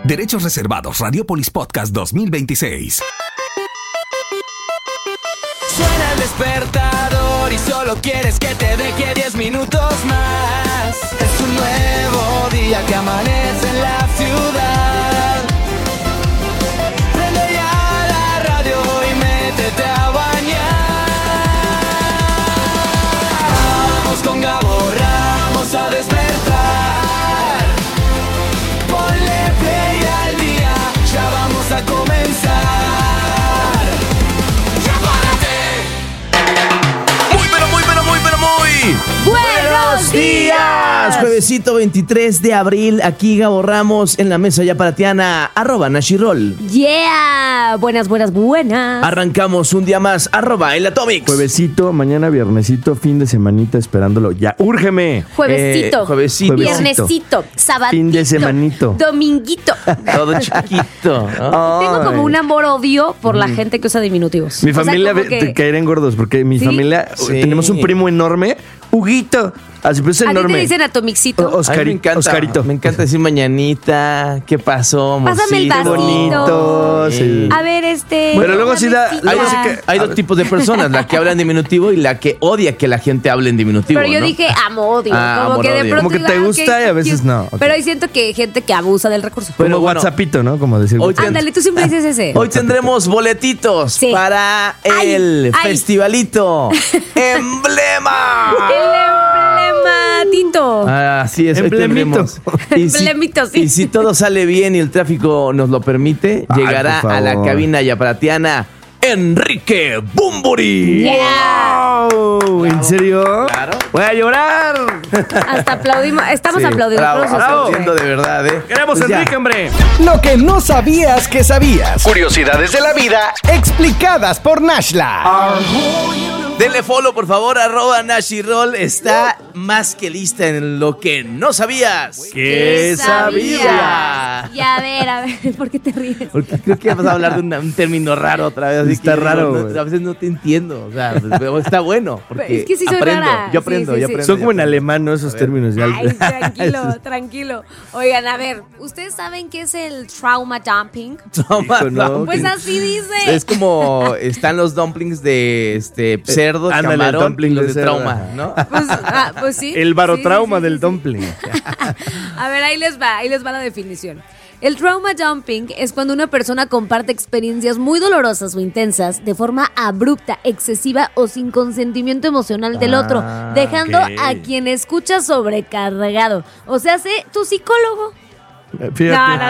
Derechos reservados. Radiopolis Podcast 2026. Suena el despertador y solo quieres que te deje 10 minutos más. Es un nuevo día que amanece en la ciudad. Prende ya la radio y métete a bañar. Vamos con Gabo Ramos a despertar. Ponle play al día, ya vamos a comenzar. ¡Buenos días! Juevesito 23 de abril, aquí Gabo Ramos en la mesa yaparateana, @Nashirol. ¡Yeah! Buenas. Arrancamos un día más, @el Atomics. Juevesito, mañana viernesito, fin de semanita esperándolo. Ya, ¡úrgeme! Juevesito, juevesito. Viernesito, sabadito, Fin de semanito. dominguito. Todo chiquito, ¿no? Tengo como un amor-odio por la gente que usa diminutivos. Mi O sea, familia como que- te caerán gordos porque mi ¿Sí? familia Sí. tenemos un primo enorme, Huguito. Así pues ¿A ti enorme. te dicen Atomixito? A mí me encanta, Oscarito. Me encanta decir mañanita, ¿qué pasó, Pásame el amorcito? vasito. Sí. A ver, Pero luego sí da- mamecita. Hay, hay dos tipos de personas, la que habla en diminutivo y la que odia que la gente hable en diminutivo. Pero yo ¿no? dije amo-odio. Ah, como que de amor-odio. pronto Como que te digo, gusta y a veces no. Ok. Pero ahí siento que hay gente que abusa del recurso. Pero Como bueno, WhatsAppito, ¿no? Como decir. Hoy Ándale, tú siempre dices ese. Hoy tendremos boletitos Sí. para Ay, el ay. festivalito Emblema. El emblematito. Así es, hoy Emblemito. tendremos. Y si, Emblemito, sí. y si todo sale bien y el tráfico nos lo permite, Ay, llegará por a la favor. cabina yaparatiana Enrique Bumburi. Yeah. ¡Wow! ¿En serio? Claro. ¡Voy a llorar! Hasta aplaudimos. Estamos Sí, aplaudiendo. bravo, todos aplaudiendo nosotros. de verdad, ¿eh? ¡Queremos Pues ya. Enrique, hombre! Lo que no sabías que sabías. Curiosidades de la vida explicadas por Nashla. Denle follow, por favor, @Nashirol. Está más que lista en lo que no sabías. ¿Qué sabía? Y a ver, ¿por qué te ríes? Porque creo que vas a hablar de un término raro otra vez. así Está que raro, no, güey. a veces no te entiendo. O sea, pero está bueno. Porque Es que sí soy aprendo. rara. Yo aprendo, Sí, yo sí, sí. aprendo. Son como en yo aprendo. alemán, ¿no? Esos términos. Ya. Ay, tranquilo. Oigan, a ver, ¿ustedes saben qué es el trauma dumping? Toma, Hijo, no. no. Pues así dice. Es como están los dumplings de cerdo, Ándale, el camarón dumpling y los de de cerdo. trauma, ¿no? Pues sí. El barotrauma Sí, sí, sí, del sí. dumpling. A ver, ahí les va la definición. El trauma dumping es cuando una persona comparte experiencias muy dolorosas o intensas de forma abrupta, excesiva o sin consentimiento emocional del otro, dejando ok. a quien escucha sobrecargado. O sea, sé tu psicólogo. Fíjate.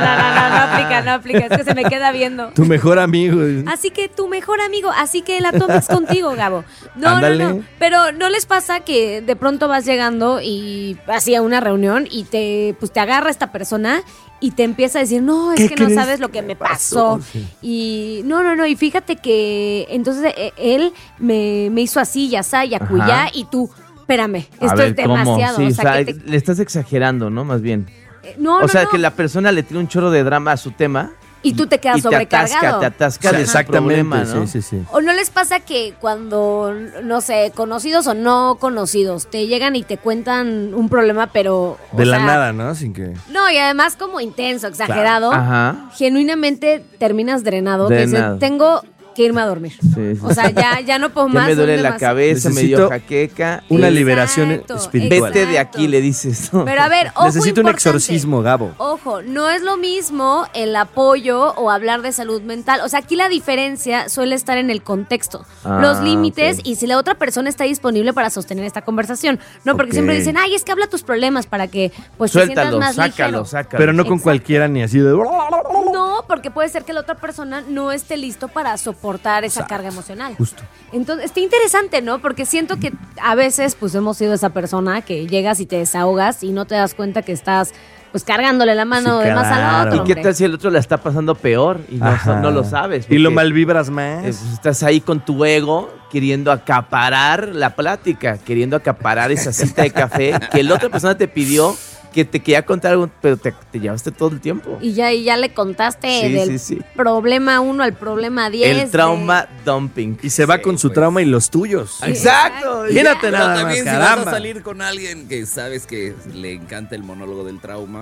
No aplica, es que se me queda viendo. Tu mejor amigo. Así que tu mejor amigo, así que el Atomics contigo, Gabo. No, Ándale. no. Pero ¿no les pasa que de pronto vas llegando y así a una reunión y te agarra esta persona y te empieza a decir, no, es ¿Qué que no crees sabes lo que me pasó? Y no, y fíjate que entonces él me hizo así, ya sa, y acullá, Ajá. y tú, espérame, A esto ver, es demasiado. ¿cómo? Sí, o sea, que le estás exagerando, ¿no? Más bien. no, o sea, no. que la persona le tiene un chorro de drama a su tema. Y tú te quedas sobrecargado. Te atasca de ese Exactamente, problema, ¿no? sí. ¿O no les pasa que cuando, no sé, conocidos o no conocidos, te llegan y te cuentan un problema, pero... De o la sea, nada, ¿no? Sin que... No, y además como intenso, exagerado, Ajá. genuinamente terminas drenado. Que dices, Drenado. tengo que irme a dormir. Sí. O sea, ya no puedo Ya más. me duele son la demasiado. cabeza, me Necesito dio jaqueca. Una Exacto, liberación espiritual. Vete de aquí, le dices. ¿no? Pero a ver, ojo Necesito un importante. exorcismo, Gabo. Ojo, no es lo mismo el apoyo o hablar de salud mental. O sea, aquí la diferencia suele estar en el contexto, Ah, los límites ok. y si la otra persona está disponible para sostener esta conversación. No, porque Ok. siempre dicen, ay, es que habla tus problemas para que pues te sientas Suéltalo, más sácalo, ligero. sácalo. Pero no con Exacto. cualquiera ni así de... No, porque puede ser que la otra persona no esté listo para soportar esa carga emocional. Justo. Entonces, está interesante, ¿no? Porque siento que a veces, pues, hemos sido esa persona que llegas y te desahogas y no te das cuenta que estás, pues, cargándole la mano Sí, de más al claro. otro. ¿Y qué hombre. tal si el otro la está pasando peor y Ajá. no lo sabes? Y lo Porque, malvibras más. pues, estás ahí con tu ego queriendo acaparar la plática, queriendo acaparar esa cita de café que la otra persona te pidió que te quería contar algo, pero te llevaste todo el tiempo. Y ya le contaste Sí, del sí. problema 1 al problema 10. El trauma dumping. Y se va con su trauma y los tuyos. Exacto. Imagínate Pero nada más, también si vas caramba. a salir con alguien que sabes que le encanta el monólogo del trauma,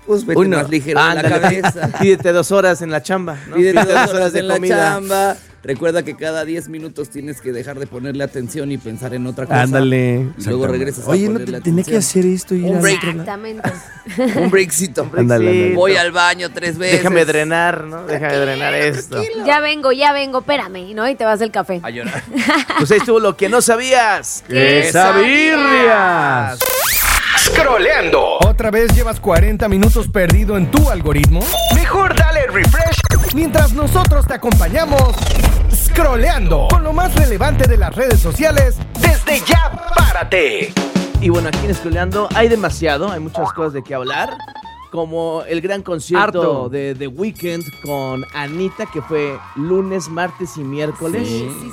Pues vete más ligero de la cabeza. Pídete 2 horas en la chamba, ¿no? Pídete 2 horas de en la comida. chamba. Recuerda que cada 10 minutos tienes que dejar de ponerle atención y pensar en otra cosa. Ándale. Y luego regresas a Oye, no ponerle tenía que atención. hacer esto. Un break. Exactamente. Un breakcito. Ándale. Voy al baño 3 veces. Déjame drenar, ¿no? Déjame drenar esto. Ya vengo, espérame, ¿no? Y te vas del café. A llorar. Pues ahí estuvo lo que no sabías. ¡Qué sabirrias! Scrolleando. ¿Otra vez llevas 40 minutos perdido en tu algoritmo? Mejor dale refresh mientras nosotros te acompañamos scrolleando con lo más relevante de las redes sociales desde Ya Párate. Y bueno, aquí en Scrolleando hay demasiado, hay muchas cosas de qué hablar. Como el gran concierto Harto. de The Weeknd con Anita, que fue lunes, martes y miércoles.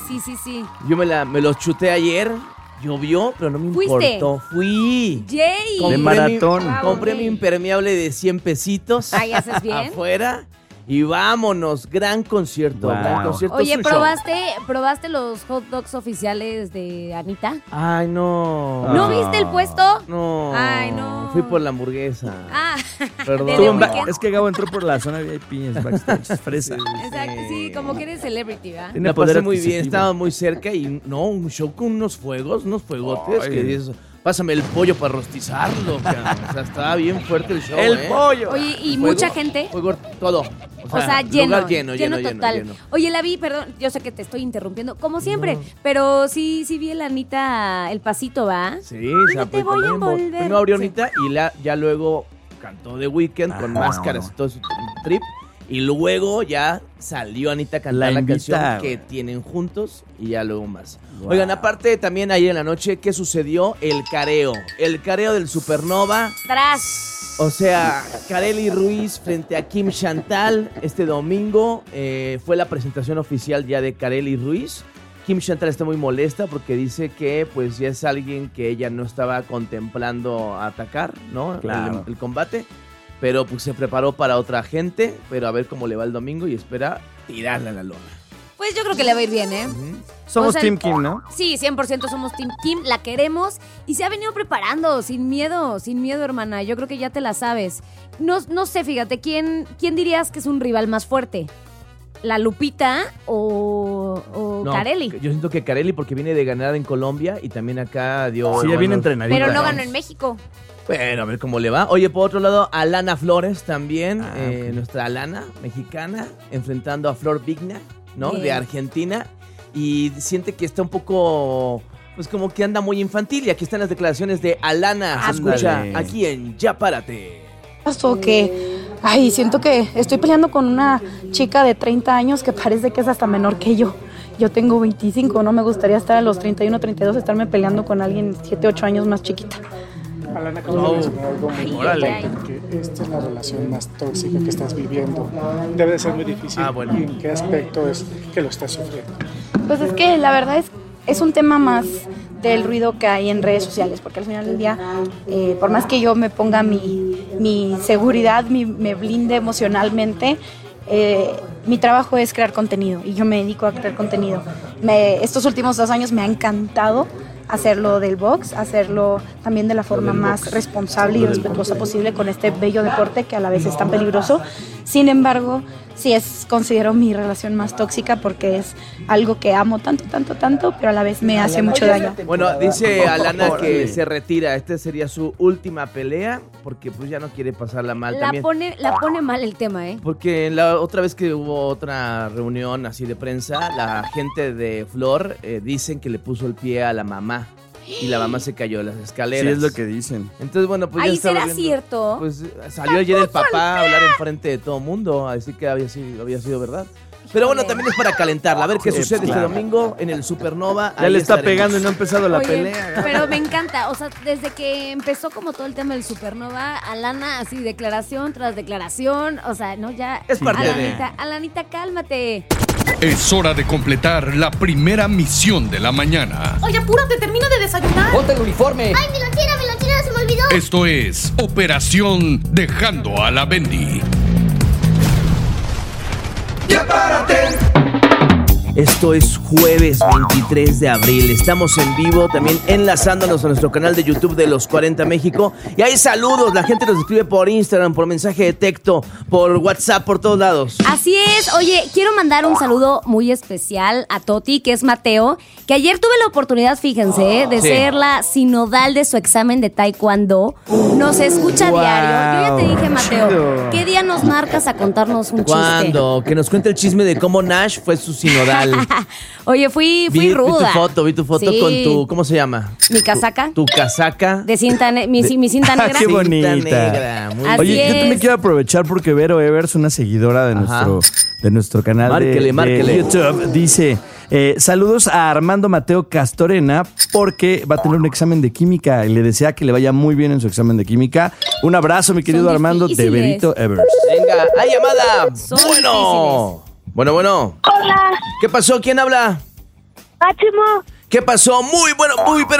Sí. Yo me los chuté ayer. Llovió, pero no me ¿Fuiste? importó. Fui. Jay. De maratón. Compré mi impermeable de 100 pesitos. Ay, ¿haces bien? Afuera. Y vámonos. Gran concierto. Wow. Gran concierto. Oye, es un show. ¿probaste los hot dogs oficiales de Anita? Ay, no. ¿No viste el puesto? No. Ay, no. Fui por la hamburguesa. Ah, Perdón. de Estuvo The en Weeknd. Es que Gabo entró por la zona VIP en backstage. Fresa. Exacto, sí, como que eres celebrity, ¿verdad? Tiene La poder pasé muy bien, adquisitivo. estaba muy cerca y no, un show con unos fuegotes Ay. que dices, pásame el pollo para rostizarlo, cabrón. O sea, estaba bien fuerte el show, ¡El pollo! Oye, ¿y Fuego, mucha gente? Fuego, todo. O sea, lleno, lugar lleno total. lleno. Oye, la vi, perdón, yo sé que te estoy interrumpiendo, como siempre, pero sí vi el Anita, el pasito, ¿va? Sí, Ay, se te voy a envolver. Primero abrió Sí. Anita y ya luego cantó The Weeknd con máscaras y todo su trip. Y luego ya salió Anita a cantar la canción invita, que güey. tienen juntos y ya luego más. Wow. Oigan, aparte también ayer en la noche, ¿qué sucedió? El careo del Supernova. Tras. O sea, Karely Ruiz frente a Kim Chantal este domingo. Fue la presentación oficial ya de Karely Ruiz. Kim Chantal está muy molesta porque dice que pues ya es alguien que ella no estaba contemplando atacar, ¿no? Claro. El combate. Pero pues se preparó para otra gente, pero a ver cómo le va el domingo y espera tirarla a la lona. Pues yo creo que le va a ir bien, ¿eh? Somos O sea, Team Kim, ¿no? Sí, 100% somos Team Kim, la queremos y se ha venido preparando, sin miedo, hermana. Yo creo que ya te la sabes. No sé, fíjate, ¿quién dirías que es un rival más fuerte? ¿La Lupita o No, Karely? yo siento que Karely porque viene de ganar en Colombia y también acá dio... Sí, ya viene entrenadita. Pero no ganó en México. Bueno, a ver cómo le va. Oye, por otro lado, Alana Flores también, Ok. nuestra Alana mexicana, enfrentando a Flor Vigna, ¿no? Bien. De Argentina. Y siente que está un poco, pues como que anda muy infantil. Y aquí están las declaraciones de Alana. Se Ándale. escucha aquí en Ya Párate. Pasó que, siento que estoy peleando con una chica de 30 años que parece que es hasta menor que yo. Yo tengo 25, no me gustaría estar a los 31, 32, estarme peleando con alguien 7, 8 años más chiquita. Alana, acabas de mencionar algo muy órale. importante, que esta es la relación más tóxica que estás viviendo. Debe de ser muy difícil. Ah, bueno. ¿Y en qué aspecto es que lo estás sufriendo? Pues es que la verdad es un tema más del ruido que hay en redes sociales, porque al final del día, por más que yo me ponga mi seguridad, me blinde emocionalmente, mi trabajo es crear contenido y yo me dedico a crear contenido. Estos últimos 2 años me ha encantado hacerlo del box, hacerlo también de la forma más responsable y respetuosa posible con este bello deporte que a la vez es tan peligroso. Sin embargo, sí considero mi relación más tóxica porque es algo que amo tanto, pero a la vez me hace mucho daño. Bueno, dice Alana que se retira. Esta sería su última pelea porque pues ya no quiere pasarla mal La también. pone mal el tema, ¿eh? Porque la otra vez que hubo otra reunión así de prensa, la gente de Flor dicen que le puso el pie a la mamá y la mamá se cayó de las escaleras. Sí, es lo que dicen. Entonces, bueno, pues Ahí ya estaba será viendo, cierto. Pues salió ayer el papá a hablar enfrente de todo el mundo, así que había sido verdad. Pero bueno, también es para calentarla, a ver qué Sí, sucede claro. este domingo en el Supernova. Ya Ahí le está estaremos. pegando y no ha empezado la Oye, pelea. pero me encanta, o sea, desde que empezó como todo el tema del Supernova, Alana así declaración tras declaración, o sea, no ya. Es parte de- Alanita, cálmate. Es hora de completar la primera misión de la mañana. Oye, apúrate, termino de desayunar. Ponte el uniforme. ¡Ay, mi lonchera, se me olvidó! Esto es Operación Dejando a la Bendy. ¡Ya párate! Esto es jueves 23 de abril. Estamos en vivo, también enlazándonos a nuestro canal de YouTube de Los 40 México. Y hay saludos, la gente nos escribe por Instagram, por mensaje de texto, por WhatsApp, por todos lados. Así es. Oye, quiero mandar un saludo muy especial a Toti, que es Mateo, que ayer tuve la oportunidad, fíjense, de ser la sinodal de su examen de taekwondo. Nos escucha diario. Yo ya te dije, Mateo, chido. ¿qué día nos marcas a contarnos un chiste? ¿Cuándo? Que nos cuente el chisme de cómo Nash fue su sinodal. Oye, fui Vi ruda. tu foto Sí. con tu, ¿cómo se llama? Mi casaca. Tu casaca. De cinta, mi cinta negra. Qué bonita. Negra, muy Así Oye, yo también es. quiero aprovechar porque Vero Evers, una seguidora de nuestro canal Márquele. de YouTube, dice: saludos a Armando Mateo Castorena porque va a tener un examen de química y le desea que le vaya muy bien en su examen de química. Un abrazo, mi querido Armando, de difíciles. Verito Evers. Venga, hay llamada. Son Bueno. Hola, ¿Qué pasó? ¿Quién habla? Máximo. ¿Qué pasó? Muy buenos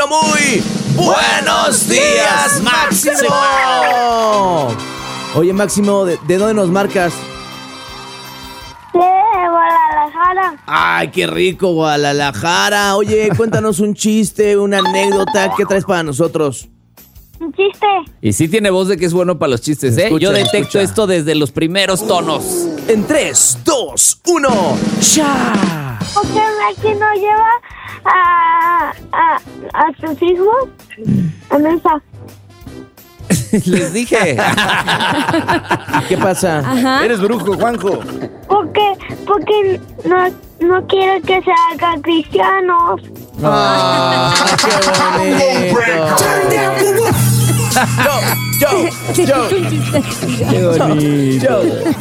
días, Máximo. Oye, Máximo, ¿de dónde nos marcas? De Guadalajara. Ay, qué rico, Guadalajara. Oye, cuéntanos un chiste, una anécdota. ¿Qué traes para nosotros? Un chiste. Y sí tiene voz de que es bueno para los chistes, ¿eh? Escucha, Yo detecto escucha. esto desde los primeros tonos. En 3, 2, 1, ¡ya! ¿Por qué Maxi no lleva a sus hijos a mesa? Les dije. ¿Qué pasa? Ajá. Eres brujo, Juanjo. Porque no quiere que se hagan cristianos. ¡Ah, qué bonito! Yo. Qué bonito.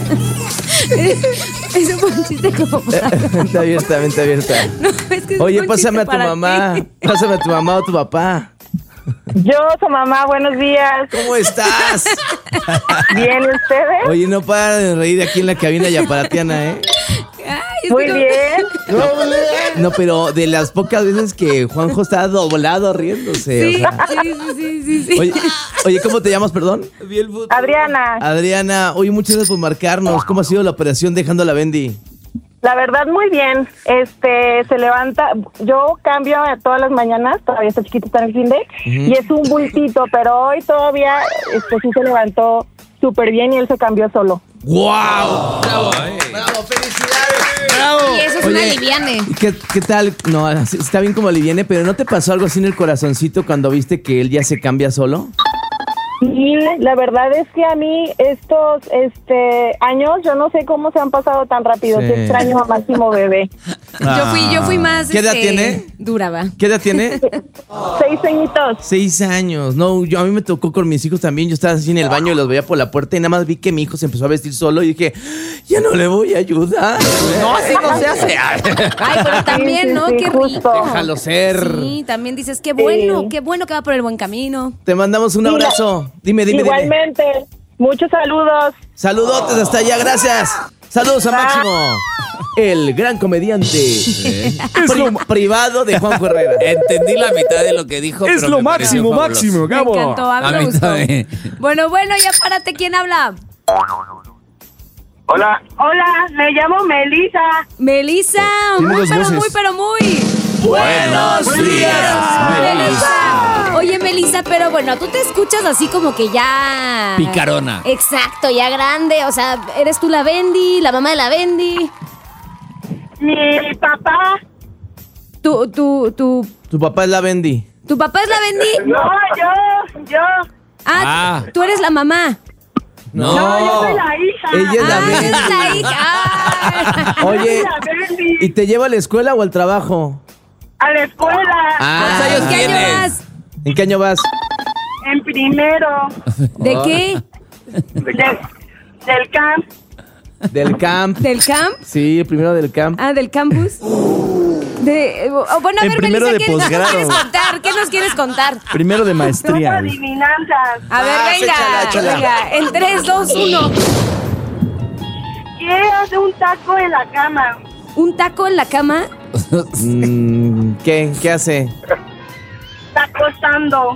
Eso fue un chiste como para... Mente abierta. No, es que Oye, fue un pásame chiste a tu para mamá. ti. Pásame a tu mamá o tu papá. Yo, su mamá, buenos días. ¿Cómo estás? Bien, ¿y ustedes? Oye, no para de reír aquí en la cabina yaparatiana, ¿eh? Ay, es Muy que bien. No, pero de las pocas veces que Juanjo está doblado riéndose. Sí, o sea. sí. Oye, ¿cómo te llamas, perdón? Adriana, Adriana, oye, muchas gracias por marcarnos. ¿Cómo ha sido la operación dejando a la Bendy? la verdad muy bien. Se levanta, yo cambio todas las mañanas, todavía está chiquito, está en el kinder, y es un bultito, pero hoy todavía sí se levantó súper bien y él se cambió solo. ¡Guau! ¡Bravo! ¡Bravo! ¡Felicidades! ¡Bravo! Y eso es una liviane. ¿Qué tal? No, está bien como liviane, pero ¿no te pasó algo así en el corazoncito cuando viste que él ya se cambia solo? Sí, la verdad es que a mí estos años, yo no sé cómo se han pasado tan rápido. Sí. Qué extraño a Máximo bebé. Yo fui más ¿Qué edad tiene? dura, va. ¿Qué edad tiene? 6 añitos. 6 años. No, a mí me tocó con mis hijos también. Yo estaba así en el baño y los veía por la puerta y nada más vi que mi hijo se empezó a vestir solo y dije, ya no le voy a ayudar. No, así no se hace. Ay, pero también, Sí, ¿no? sí, Qué justo. rico. Déjalo ser. Sí, también dices, qué bueno que va por el buen camino. Te mandamos un abrazo. Dime. Igualmente, muchos saludos. Saludotes hasta allá, gracias. Saludos a Máximo, el gran comediante privado de Juanjo Herrera. Entendí la mitad de lo que dijo. Es pero lo me pareció máximo, fabuloso. máximo, Me Gabo. encantó, a mí A me mí gustó. también. Bueno, ya párate, ¿quién habla? Hola. Hola, me llamo Melissa. Melissa, Tiene dos voces. muy. Buenos días, Melissa. Oye, Melissa, pero bueno, tú te escuchas así como que ya... Picarona. Exacto, ya grande. O sea, ¿eres tú la Bendy, la mamá de la Bendy? Mi papá. Tu papá es la Bendy. ¿Tu papá es la Bendy? No, yo. Ah. Tú eres la mamá. No, yo soy la hija. Ella es la Eres Bendy. la hija. Ah. Oye, La Bendy. ¿y te lleva a la escuela o al trabajo? A la escuela. Ah, ¿Cuántos años ¿En qué año tienes? vas? ¿En qué año vas? En primero. ¿De qué? Del camp. Del camp. ¿Del camp? Sí, el primero del camp. Ah, ¿del campus? Bueno, a En ver, primero Melissa, de posgrado. ¿qué nos quieres contar? Primero de Son maestría. adivinanzas. A ver, échala. venga. En 3, 2, 1. ¿Qué hace un taco en la cama? ¿Un taco en la cama? ¿Qué hace? Está acostando.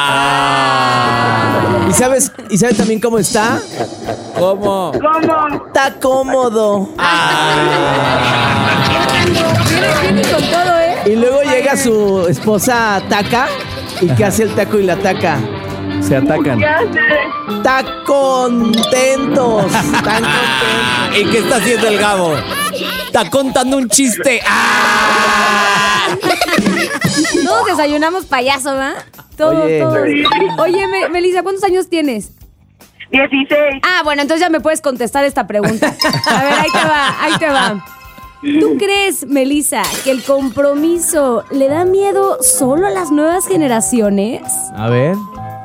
¿Y sabes también cómo está? ¿Cómo? ¿Cómo? Está cómodo. Viene con todo, ¿eh? Y luego llega su esposa Taca. ¿Y qué hace el taco y la taca? Se atacan. ¡Está contentos! ¡Están contentos! ¿Y qué está haciendo el Gabo? Está contando un chiste. ¡Ah! Todos desayunamos payaso, ¿verdad? Todos. Oye, Melissa, ¿cuántos años tienes? 16. Ah, bueno, entonces ya me puedes contestar esta pregunta. A ver, ahí te va. ¿Tú crees, Melissa, que el compromiso le da miedo solo a las nuevas generaciones? A ver.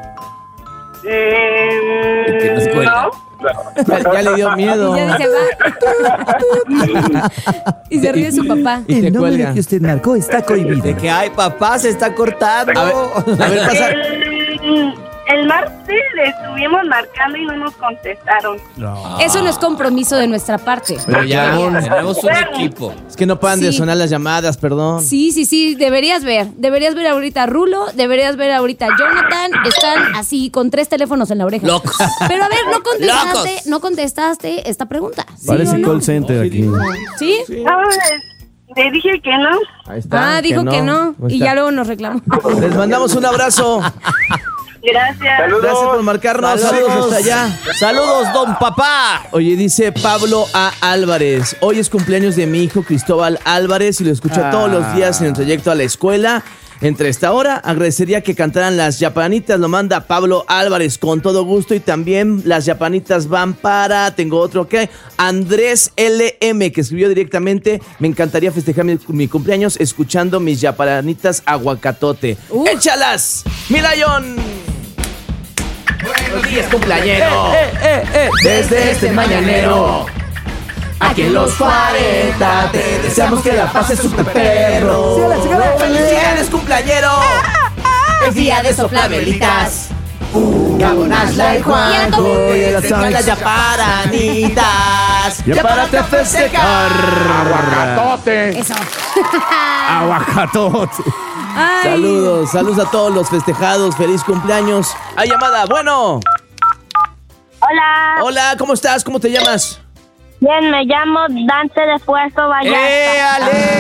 Que nos cuenta. Ya le dio miedo. Y ya dice, va. Y se ríe su papá. Y te cuelga. que usted marcó está cohibido. De que, ay, papá, se está cortando. A ver, pasa. El martes le estuvimos marcando y no nos contestaron. Eso no es compromiso de nuestra parte. Pero ya, tenemos un equipo. es que no paran de Sí. sonar las llamadas, perdón. Sí, deberías ver ahorita a Rulo, deberías ver ahorita a Jonathan, están así con 3 teléfonos en la oreja. Locos. Pero a ver, Locos. no contestaste esta pregunta. ¿Sí Parece o no? call center aquí. ¿Sí? Le dije que no. Ahí está. Dijo que no. Ahí Y está. ya luego nos reclamó. Les mandamos un abrazo. Gracias. Gracias por marcarnos. Saludos hasta allá. Saludos, don papá. Oye, dice Pablo A. Álvarez. Hoy es cumpleaños de mi hijo Cristóbal Álvarez y lo escucho todos los días en el trayecto a la escuela. Entre esta hora, agradecería que cantaran las yapanitas. Lo manda Pablo Álvarez con todo gusto. Y también las yapanitas van para... Tengo otro que... Andrés LM, que escribió directamente. Me encantaría festejar mi cumpleaños escuchando mis yapanitas aguacatote. ¡Échalas! ¡Milayón! Buenos días, cumpleañero. Desde este mañanero. Aquí en los 40 te deseamos que la pases super perro. ¡Felicidades, cumpleañero! Es día de soplavelitas. Gabo, Nashla y Juanjo. Festejan las yaparanitas. Ya párate a festejar. Aguacatote. Eso. Aguacatote. Ay. Saludos a todos los festejados. Feliz cumpleaños. Hay llamada, bueno. Hola. Hola, ¿cómo estás? ¿Cómo te llamas? Bien, me llamo Dante de Puerto Vallarta.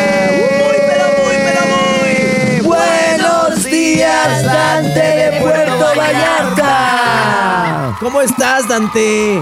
¡Ale! ¡Buenos días, Dante de Puerto Vallarta! ¿Cómo estás, Dante?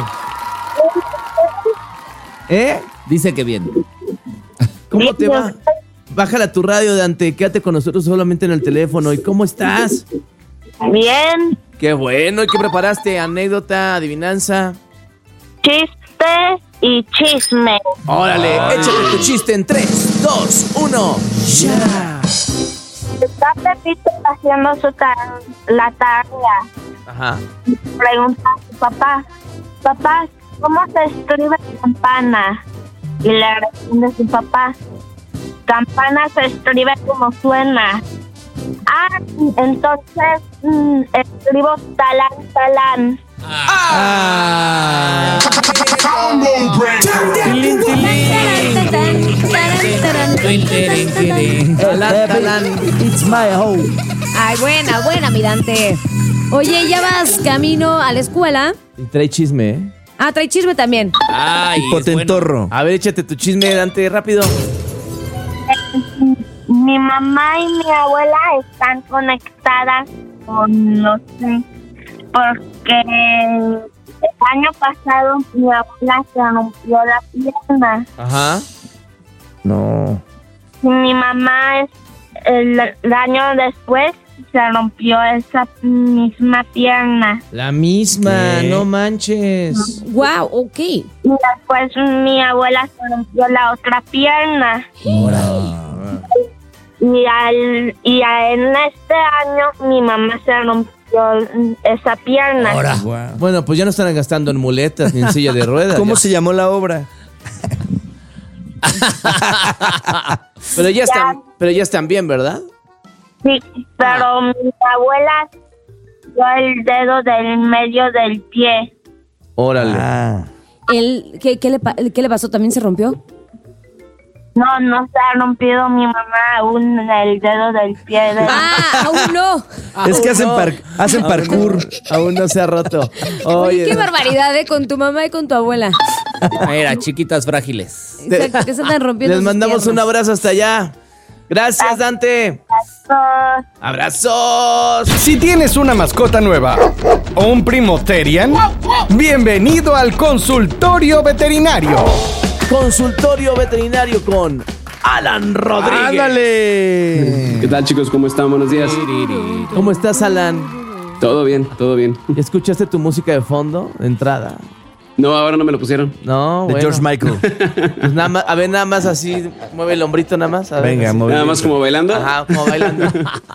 Dice que bien. ¿Cómo te va? Bájala a tu radio, Dante. Quédate con nosotros solamente en el teléfono. ¿Y cómo estás? Bien. Qué bueno. ¿Y qué preparaste? ¿Anécdota? ¿Adivinanza? Chiste y chisme. Órale, échate tu chiste en 3, 2, 1. ¡Ya! Está Pepito haciendo la tarea. Ajá. Pregunta a su papá: papá, ¿cómo se escribe campana? Y le responde su papá: campana se escribe como suena. Ah, entonces escribo talán, talán. ¡Tilín, tilín! It's my home. Ay, buena, mi Dante. Oye, ¿ya vas camino a la escuela? Y trae chisme, ¿eh? Ah, trae chisme también. Ay, Y potentorro. A ver, échate tu chisme, Dante, rápido. Mi mamá y mi abuela están conectadas con, no sé, porque el año pasado mi abuela se rompió la pierna. Ajá. No. Y mi mamá el año después se rompió esa misma pierna. La misma, ¿Qué? no manches. Wow, ok. Y después mi abuela se rompió la otra pierna. Y en este año mi mamá se rompió esa pierna. Bueno, pues ya no están gastando en muletas ni en silla de ruedas. ¿Cómo ya. se llamó la obra? Pero ya están bien, ¿verdad? Sí, pero mi abuela dio el dedo del medio del pie. Órale. Ah. ¿Qué le pasó? ¿También se rompió? No se ha rompido mi mamá aún el dedo del pie. Aún no. Es que Aún hacen no. parkour. Aún no se ha roto. Oye, qué Oye, barbaridad, con tu mamá y con tu abuela. Mira, chiquitas frágiles. Exacto, que se andan rompiendo. Les mandamos un abrazo hasta allá. Gracias, Dante. ¡Abrazos! Si tienes una mascota nueva o un primo Terian, bienvenido al consultorio veterinario. Consultorio veterinario con Alan Rodríguez. ¡Ándale! ¿Qué tal, chicos? ¿Cómo están? Buenos días. ¿Cómo estás, Alan? Todo bien, todo bien. ¿Escuchaste tu música de fondo, de entrada? No, ahora no me lo pusieron. No, De bueno. George Michael. Pues nada más, a ver, nada más así, mueve el hombrito nada más. A ver, Venga, así. mueve. Nada más como bailando. Ajá, como bailando.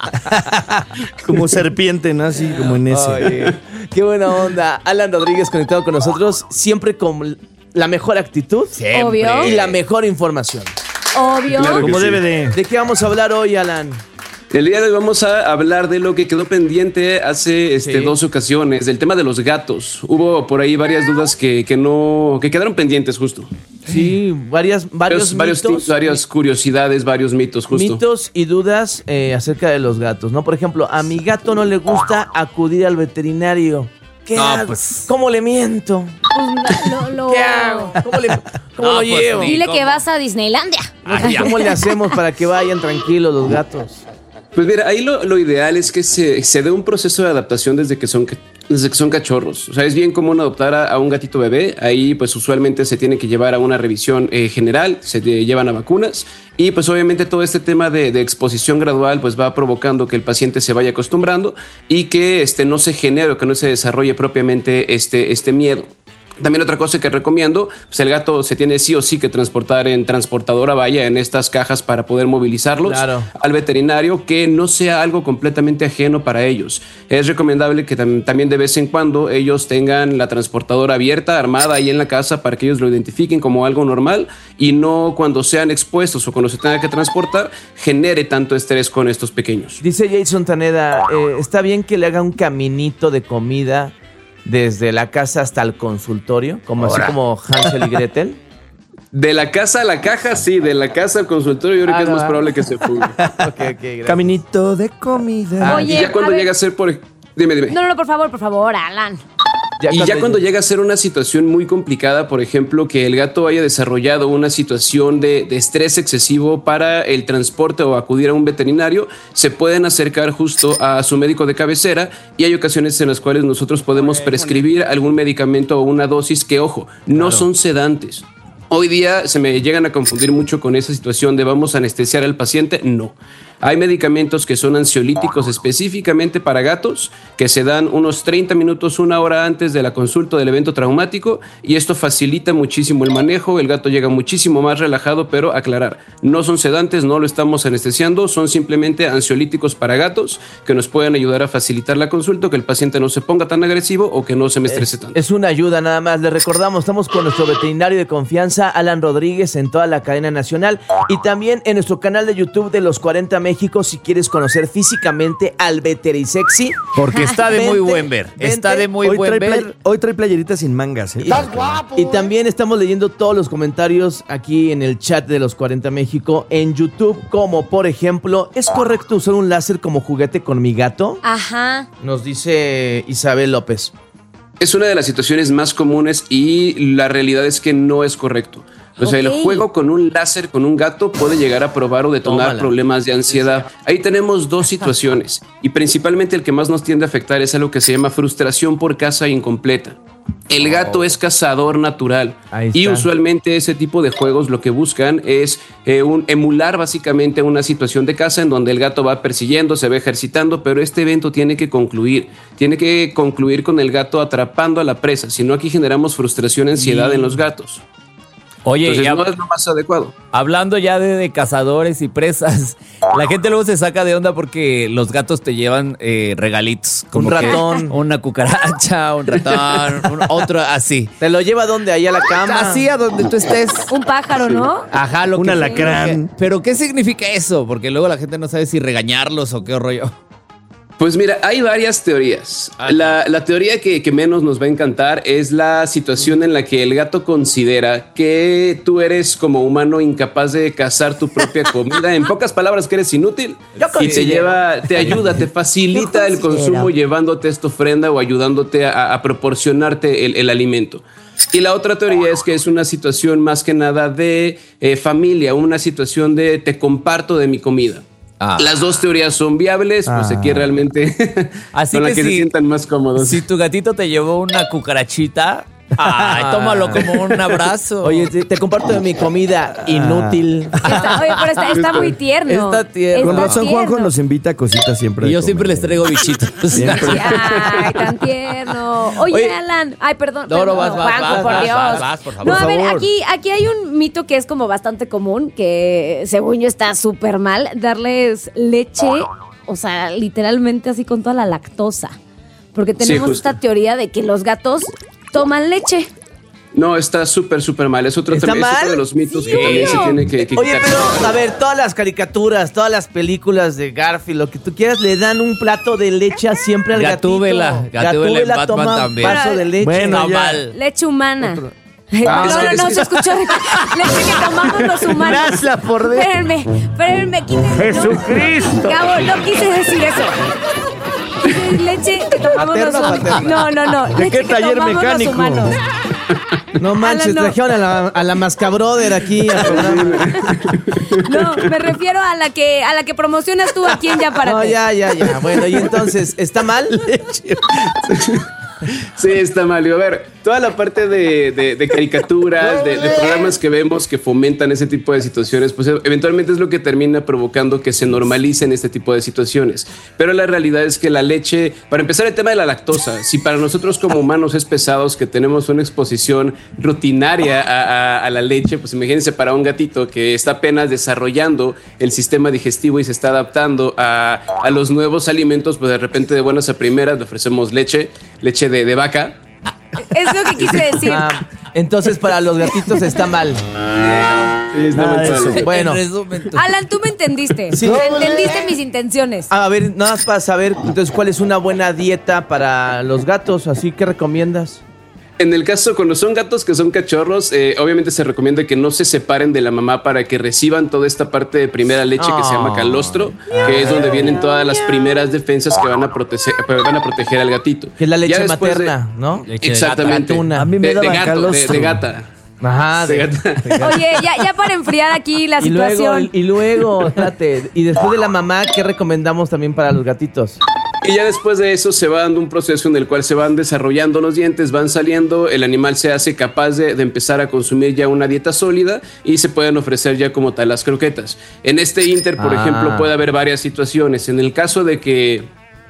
Como serpiente, ¿no? Así como en ese. Oye, qué buena onda. Alan Rodríguez conectado con nosotros, siempre con la mejor actitud. Siempre. Obvio. Y la mejor información. Obvio. Claro que Como sí. debe de. ¿De qué vamos a hablar hoy, Alan? El día de hoy vamos a hablar de lo que quedó pendiente hace Sí. 2 ocasiones, del tema de los gatos. Hubo por ahí varias dudas que quedaron pendientes justo. Sí, varios mitos. Varias curiosidades, varios mitos justo. Mitos y dudas acerca de los gatos, ¿no? Por ejemplo, a mi gato no le gusta acudir al veterinario. ¿Qué hago? Pues. ¿Cómo le miento? Pues ¿Qué hago? ¿Cómo lo llevo? Dile que vas a Disneylandia. ¿Cómo le hacemos para que vayan tranquilos los gatos? Pues mira, ahí lo ideal es que se dé un proceso de adaptación desde que son cachorros. O sea, es bien común adoptar a un gatito bebé. Ahí pues usualmente se tiene que llevar a una revisión general, se llevan a vacunas y pues obviamente todo este tema de exposición gradual pues va provocando que el paciente se vaya acostumbrando y que no se genere o que no se desarrolle propiamente este miedo. También otra cosa que recomiendo, pues el gato se tiene sí o sí que transportar en transportadora, vaya, en estas cajas para poder movilizarlos al veterinario, que no sea algo completamente ajeno para ellos. Es recomendable que también de vez en cuando ellos tengan la transportadora abierta, armada ahí en la casa para que ellos lo identifiquen como algo normal y no cuando sean expuestos o cuando se tenga que transportar genere tanto estrés con estos pequeños. Dice Jason Taneda, ¿está bien que le haga un caminito de comida desde la casa hasta el consultorio? Así como Hansel y Gretel. De la casa a la caja, sí. De la casa al consultorio, yo creo que es más probable que se fugue. Okay, Caminito de comida. Oye, y ya cuando llega a ser por... Dime. No, por favor, Alan. Cuando llega a ser una situación muy complicada, por ejemplo, que el gato haya desarrollado una situación de estrés excesivo para el transporte o acudir a un veterinario, se pueden acercar justo a su médico de cabecera y hay ocasiones en las cuales nosotros podemos prescribir algún medicamento o una dosis que, ojo, no son sedantes. Hoy día se me llegan a confundir mucho con esa situación de vamos a anestesiar al paciente. No. Hay medicamentos que son ansiolíticos específicamente para gatos que se dan unos 30 minutos, 1 hora antes de la consulta del evento traumático y esto facilita muchísimo el manejo. El gato llega muchísimo más relajado, pero aclarar, no son sedantes, no lo estamos anestesiando, son simplemente ansiolíticos para gatos que nos pueden ayudar a facilitar la consulta, que el paciente no se ponga tan agresivo o que no se me estrese tanto. Es una ayuda nada más. Les recordamos, estamos con nuestro veterinario de confianza, Alan Rodríguez, en toda la cadena nacional y también en nuestro canal de YouTube de Los 40 México, si quieres conocer físicamente al Veterisexy. Porque está de muy buen ver. Está de muy buen ver. Hoy trae playeritas sin mangas. Y también estamos leyendo todos los comentarios aquí en el chat de Los 40 México en YouTube, como por ejemplo, ¿es correcto usar un láser como juguete con mi gato? Ajá. Nos dice Isabel López. Es una de las situaciones más comunes y la realidad es que no es correcto. O sea, el juego con un láser, con un gato, puede llegar a probar o detonar problemas de ansiedad. Ahí tenemos 2 situaciones y principalmente el que más nos tiende a afectar es algo que se llama frustración por caza incompleta. El gato es cazador natural y usualmente ese tipo de juegos lo que buscan es emular básicamente una situación de caza en donde el gato va persiguiendo, se va ejercitando, pero este evento tiene que concluir con el gato atrapando a la presa, si no aquí generamos frustración y ansiedad en los gatos. Oye, entonces no es lo más adecuado. Hablando ya de cazadores y presas, la gente luego se saca de onda porque los gatos te llevan regalitos. Como un ratón. Una cucaracha, un ratón, otro así. ¿Te lo lleva dónde? ¿Ahí a la cama? Así, a donde tú estés. Un pájaro, ¿no? Ajá, Un alacrán. Pero ¿qué significa eso? Porque luego la gente no sabe si regañarlos o qué rollo. Pues mira, hay varias teorías. La teoría que menos nos va a encantar es la situación en la que el gato considera que tú eres como humano incapaz de cazar tu propia comida. En pocas palabras, que eres inútil. Y te ayuda, te facilita el consumo llevándote esta ofrenda o ayudándote a proporcionarte el alimento. Y la otra teoría es que es una situación más que nada de familia, una situación de te comparto de mi comida. Las dos teorías son viables, pues aquí realmente Así con la que que se sientan más cómodos. Si tu gatito te llevó una cucarachita, tómalo como un abrazo. Oye, te comparto de mi comida inútil. Oye, pero está muy tierno. Está tierno. Con razón, Juanjo nos invita a cositas siempre. Y yo siempre les traigo bichitos. Ay, tan tierno. Oye, Alan. Ay, perdón. No, vas, Juanjo, por Dios. vas, por favor. No, a ver, Por favor. aquí hay un mito que es como bastante común, que según yo está súper mal, darles leche, o sea, literalmente así con toda la lactosa. Porque tenemos justo. esta teoría de que los gatos toman leche. No, está súper mal. Es otro, ¿Está es otro mal? de los mitos Sí, que también se obvio. tiene que Oye, quitar. pero a ver, todas las caricaturas, todas las películas de Garfield, lo que tú quieras, le dan un plato de leche siempre al Gatúbela. Gatúbela en Batman toma también. un vaso de leche. Bueno, ya. mal. Leche humana. Ah, no, se escuchó. Leche que tomamos los humanos. Gracias por de- Espérenme, quítenme. ¡Jesucristo! Gabo, no quise decir eso. Quise decir leche que tomamos ¿Materna o los humanos. paterna? No. ¿De Leche qué que taller tomamos mecánico? los humanos. No manches, Alan, no. trajeron a la Mascabrother aquí al programa. No, me refiero a la que promocionas tú aquí en Ya Párate. No, ya. Bueno, y entonces, ¿está mal? Sí, está mal. Y a ver, toda la parte de caricaturas, de programas que vemos que fomentan ese tipo de situaciones, pues eventualmente es lo que termina provocando que se normalicen este tipo de situaciones. Pero la realidad es que la leche, para empezar el tema de la lactosa, si para nosotros como humanos es pesados que tenemos una exposición rutinaria a la leche, pues imagínense para un gatito que está apenas desarrollando el sistema digestivo y se está adaptando a los nuevos alimentos, pues de repente de buenas a primeras le ofrecemos leche de vaca. Es lo que quise decir. Entonces, para los gatitos está mal. Sí, está Nada mal de eso. padre. Bueno, En resumen, tú- Alan, tú me entendiste. Sí. Entendiste mis intenciones. a ver, nada más para saber, entonces, ¿cuál es una buena dieta para los gatos? Así que recomiendas. En el caso, cuando son gatos que son cachorros, obviamente se recomienda que no se separen de la mamá para que reciban toda esta parte de primera leche que se llama calostro, que es donde vienen todas las primeras defensas que van a proteger al gatito. Que es la leche Ya después materna, ¿no? Leche de Exactamente. gatuna. A mí me de daban gato, calostro. de gata. Ajá, De gata. Oye, ya para enfriar aquí la y luego, situación. y luego, espérate, y después de la mamá, ¿qué recomendamos también para los gatitos? Y ya después de eso se va dando un proceso en el cual se van desarrollando los dientes, van saliendo, el animal se hace capaz de empezar a consumir ya una dieta sólida y se pueden ofrecer ya como tal las croquetas. En este inter, por ejemplo, puede haber varias situaciones. En el caso de que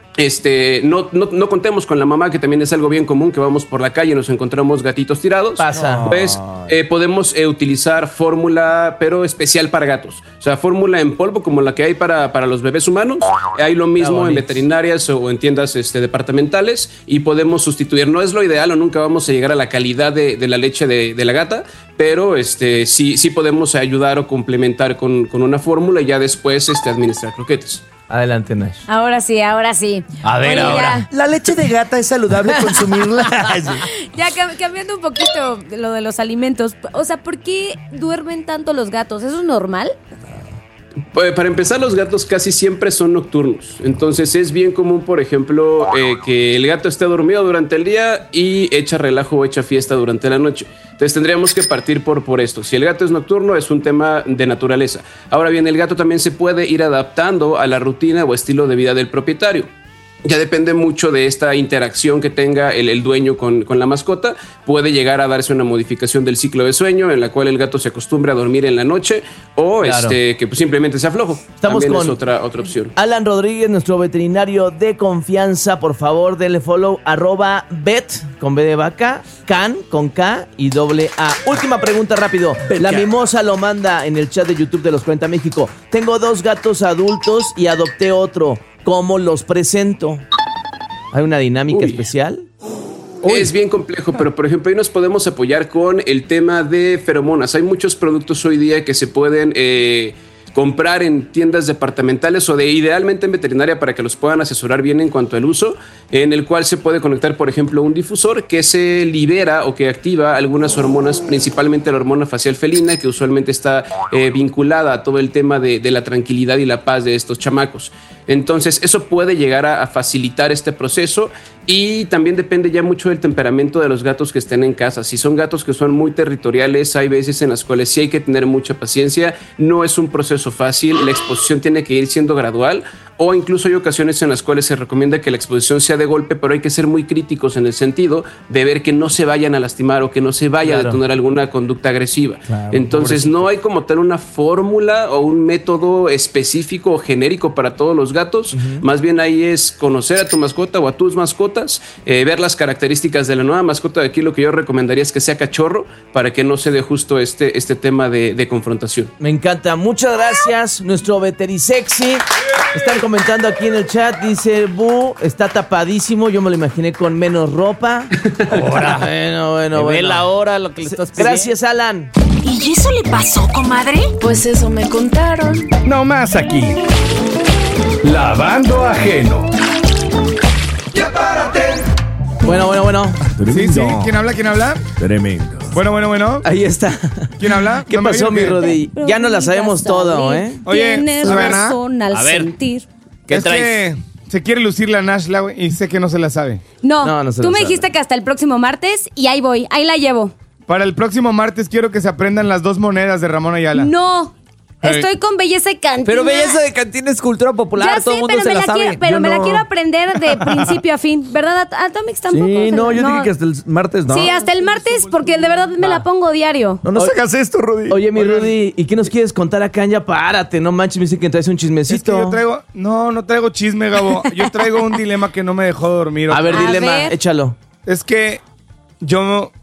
no contemos con la mamá, que también es algo bien común, que vamos por la calle y nos encontramos gatitos tirados. Pasa. Pues podemos utilizar fórmula, pero especial para gatos. O sea, fórmula en polvo como la que hay para los bebés humanos. Hay lo mismo en veterinarias o en tiendas departamentales y podemos sustituir. No es lo ideal o nunca vamos a llegar a la calidad de la leche de la gata, pero sí podemos ayudar o complementar con una fórmula y ya después administrar croquetas. Adelante, Nash. Ahora sí. A ver, Oye, ahora. La leche de gata es saludable consumirla. Ya cambiando un poquito lo de los alimentos. O sea, ¿por qué duermen tanto los gatos? ¿Eso es normal? Para empezar, los gatos casi siempre son nocturnos. Entonces es bien común, por ejemplo, que el gato esté dormido durante el día y echa relajo o echa fiesta durante la noche. Entonces tendríamos que partir por esto. Si el gato es nocturno, es un tema de naturaleza. Ahora bien, el gato también se puede ir adaptando a la rutina o estilo de vida del propietario. Ya depende mucho de esta interacción que tenga el dueño con la mascota. Puede llegar a darse una modificación del ciclo de sueño en la cual el gato se acostumbra a dormir en la noche o Claro. que pues simplemente se aflojo. Estamos También con es otra opción. Alan Rodríguez, nuestro veterinario de confianza. Por favor, denle follow @vet con B de vaca, can con K y doble A. Última pregunta rápido. La Mimosa lo manda en el chat de YouTube de Los 40 México. Tengo 2 gatos adultos y adopté otro. ¿Cómo los presento? ¿Hay una dinámica especial? Es bien complejo, pero por ejemplo ahí nos podemos apoyar con el tema de feromonas. Hay muchos productos hoy día que se pueden comprar en tiendas departamentales o idealmente en veterinaria para que los puedan asesorar bien en cuanto al uso, en el cual se puede conectar, por ejemplo, un difusor que se libera o que activa algunas hormonas, principalmente la hormona facial felina, que usualmente está vinculada a todo el tema de la tranquilidad y la paz de estos chamacos. Entonces, eso puede llegar a facilitar este proceso, y también depende ya mucho del temperamento de los gatos que estén en casa. Si son gatos que son muy territoriales, hay veces en las cuales sí hay que tener mucha paciencia. No es un proceso fácil, la exposición tiene que ir siendo gradual, o incluso hay ocasiones en las cuales se recomienda que la exposición sea de golpe, pero hay que ser muy críticos en el sentido de ver que no se vayan a lastimar o que no se vaya a detonar alguna conducta agresiva. Entonces, no hay como tal una fórmula o un método específico o genérico para todos los gatos. Más bien ahí es conocer a tu mascota o a tus mascotas, ver las características de la nueva mascota. De aquí lo que yo recomendaría es que sea cachorro para que no se dé justo este tema de confrontación. Me encanta, muchas gracias, nuestro veterisexy. Están comentando aquí en el chat, dice Bu, está tapadísimo, yo me lo imaginé con menos ropa. Ahora. Bueno. Ve la hora, lo que le estás pidiendo. Gracias, Alan. ¿Y eso le pasó, comadre? Pues eso me contaron. No más aquí. Lavando ajeno. ¡Ya párate! Bueno. Sí, ¿quién habla? Tremendo. Bueno. Ahí está. ¿Quién habla? ¿Qué pasó, mi Rodi? Ya no la sabemos todo, ¿eh? Oye, tienes razón al sentir. ¿Qué es traes? Que se quiere lucir la Nashla, güey, y sé que no se la sabe. No, no se tú lo me sabe. dijiste que hasta el próximo martes y ahí voy, ahí la llevo. Para el próximo martes quiero que se aprendan las 2 monedas de Ramón Ayala. No, Hey. estoy con Belleza de Cantina. Pero Belleza de Cantina es cultura popular, Ya todo sé, el mundo pero se me la la sabe. quiero, pero Yo me la no. quiero aprender de principio a fin, ¿verdad? Atomix tampoco. Sí, no, yo No. dije que hasta el martes, ¿no? Sí, hasta el martes, porque de verdad me la pongo diario. No nos hagas esto, Rudy. Oye, mi Rudy, ¿y qué nos quieres contar acá? Ya párate, no manches, me dice que traes un Es que chismecito. yo traigo... No traigo chisme, Gabo. Yo traigo un dilema que no me dejó dormir. A ver, A dilema, ver. échalo. Es que yo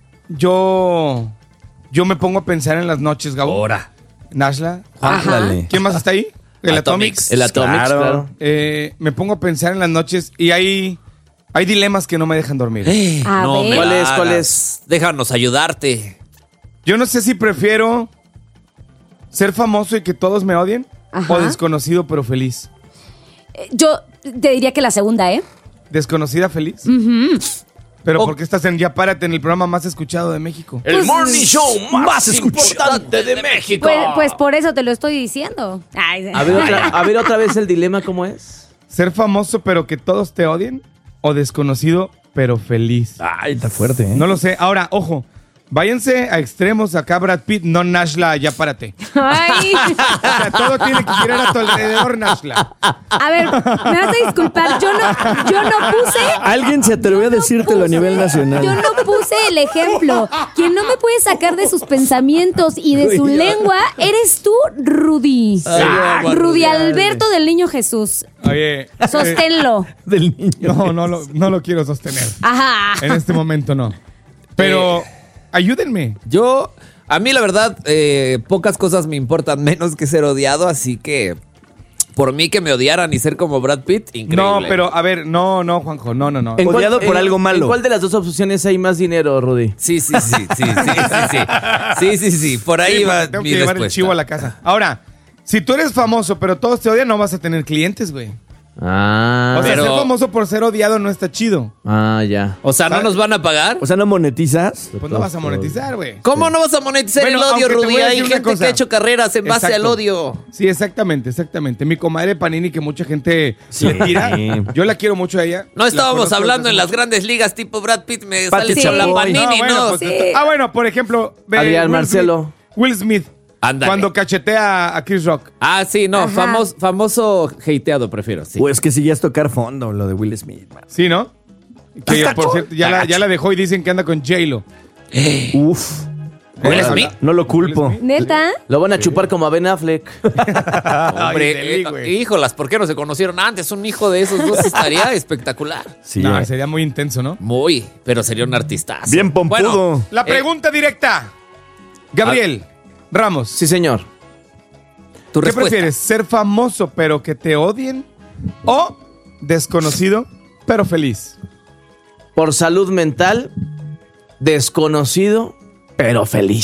me pongo a pensar en las noches, Gabo. Ahora. Nashla. Ándale. ¿Quién más está ahí? El Atomix. El Atomix, claro. Me pongo a pensar en las noches y hay dilemas que no me dejan dormir. A No ver. me ¿Cuál la es? ¿Cuál hagas. es? Déjanos ayudarte. Yo no sé si prefiero ser famoso y que todos me odien Ajá. o desconocido pero feliz. Yo te diría que la segunda, ¿eh? ¿Desconocida feliz? Pero ¿por qué estás en Ya Párate, en el programa más escuchado de México? El morning show más importante de México. Pues por eso te lo estoy diciendo. Ay, A ver otra vez el dilema, ¿cómo es? ¿Ser famoso pero que todos te odien o desconocido pero feliz? Ay, está fuerte, ¿eh? No lo sé. Ahora, ojo. Váyanse a extremos acá, Brad Pitt, no Nashla, Ya Párate. Ay. O sea, todo tiene que girar a tu alrededor, Nashla. A ver, me vas a disculpar, yo no puse... Alguien se atrevió a decírtelo a nivel nacional. Yo no puse el ejemplo. Quien no me puede sacar de sus pensamientos y de su lengua eres tú, Rudy. Rudy Alberto del Niño Jesús. Oye. Sosténlo. Del niño. No lo quiero sostener. Ajá. En este momento no. Pero ayúdenme. A mí la verdad, pocas cosas me importan menos que ser odiado, así que por mí que me odiaran y ser como Brad Pitt, increíble. No, pero a ver, no, Juanjo, no. Odiado por algo malo. ¿En cuál de las dos opciones hay más dinero, Rudy? Sí, por ahí Sí, va tengo mi que llevar el respuesta. chivo a la casa. Ahora, si tú eres famoso, pero todos te odian, no vas a tener clientes, güey. Ah, O sea, pero- ser famoso por ser odiado no está chido. ya. O sea, ¿no nos van a pagar? O sea, ¿no monetizas? Pues no vas a monetizar, güey. ¿Cómo no vas a monetizar Bueno, el odio, aunque te Rudy? voy a Hay decir una gente cosa. que ha hecho carreras en base Exacto. al odio. Sí, exactamente. Mi comadre Panini, que mucha gente le tira. Yo la quiero mucho a ella. No La estábamos conozco hablando desde en las hace grandes ligas tipo Brad Pitt, me Pati sales con la Chapoy. Panini, mucho. ¿no? Bueno, pues, bueno, por ejemplo, Adrián Will Marcelo. Smith. Will Smith. Ándale. Cuando cachetea a Chris Rock. Ah, sí, no, Ajá. famoso hateado prefiero, sí. Pues que si ya es tocar fondo lo de Will Smith, man. Sí, ¿no? Que por cierto, ya la dejó y dicen que anda con J-Lo. Uf. Will Smith. No lo culpo. ¿Neta? Lo van a chupar como a Ben Affleck. Hombre, Deli, güey. híjolas, ¿por qué no se conocieron antes? Un hijo de esos dos estaría espectacular. Sí, No, sería muy intenso, ¿no? Muy, pero sería un artistazo. Bien pompudo. Bueno, La pregunta directa. Gabriel Ramos. Sí, señor. tu ¿Qué respuesta. prefieres? ¿Ser famoso pero que te odien? ¿O desconocido pero feliz? Por salud mental, desconocido, pero feliz.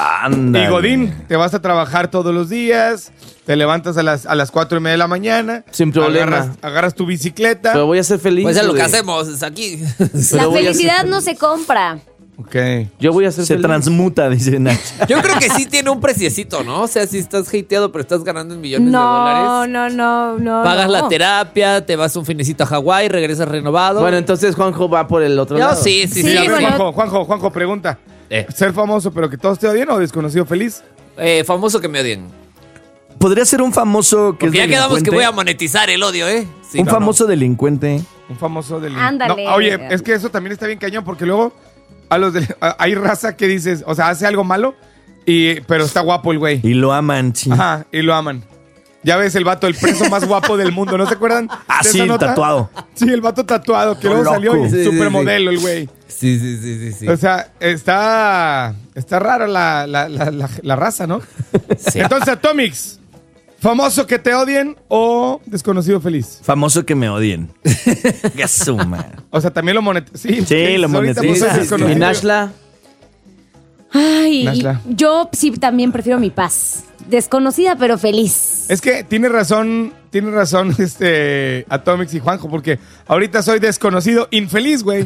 Ándale. Y Godín, te vas a trabajar todos los días, te levantas a las 4:30 de la mañana. Sin problema. Agarras tu bicicleta. Pero voy a ser feliz. Pues es lo que Rudy. hacemos es aquí. La felicidad no se compra. Ok. Yo voy a ser Se feliz. transmuta, dice Nach. Yo creo que sí tiene un preciecito, ¿no? O sea, si estás hateado pero estás ganando en millones de dólares. No. Pagas la terapia, te vas un finecito a Hawái, regresas renovado. Bueno, entonces Juanjo va por el otro lado. Sí. A ver, bueno. Juanjo, pregunta. ¿Ser famoso pero que todos te odien o desconocido feliz? Famoso que me odien. Podría ser un famoso que Porque ya es quedamos que delincuente. voy a monetizar el odio, ¿eh? Sí, un no, famoso delincuente. Un famoso del... Ándale. No, oye, es que eso también está bien cañón porque luego hay raza que dices, o sea, hace algo malo, pero está guapo el güey. Y lo aman, sí. Ajá, y lo aman. Ya ves el vato, el preso más guapo del mundo, ¿no se acuerdan? Ah, de sí, esa nota? tatuado. Sí, el vato tatuado, que luego Loco. salió y Sí, supermodelo el güey. Sí. O sea, está rara la raza, ¿no? Sí. Entonces, Atomics, ¿famoso que te odien o desconocido feliz? Famoso que me odien. ¡Qué suma! O sea, también lo monetiza. Sí, lo ahorita, monetiza. pues, es Y desconocido. Nashla. Ay, Nashla. yo sí también prefiero mi paz. Desconocida, pero feliz. Es que tiene razón Atomics y Juanjo, porque ahorita soy desconocido, infeliz, güey.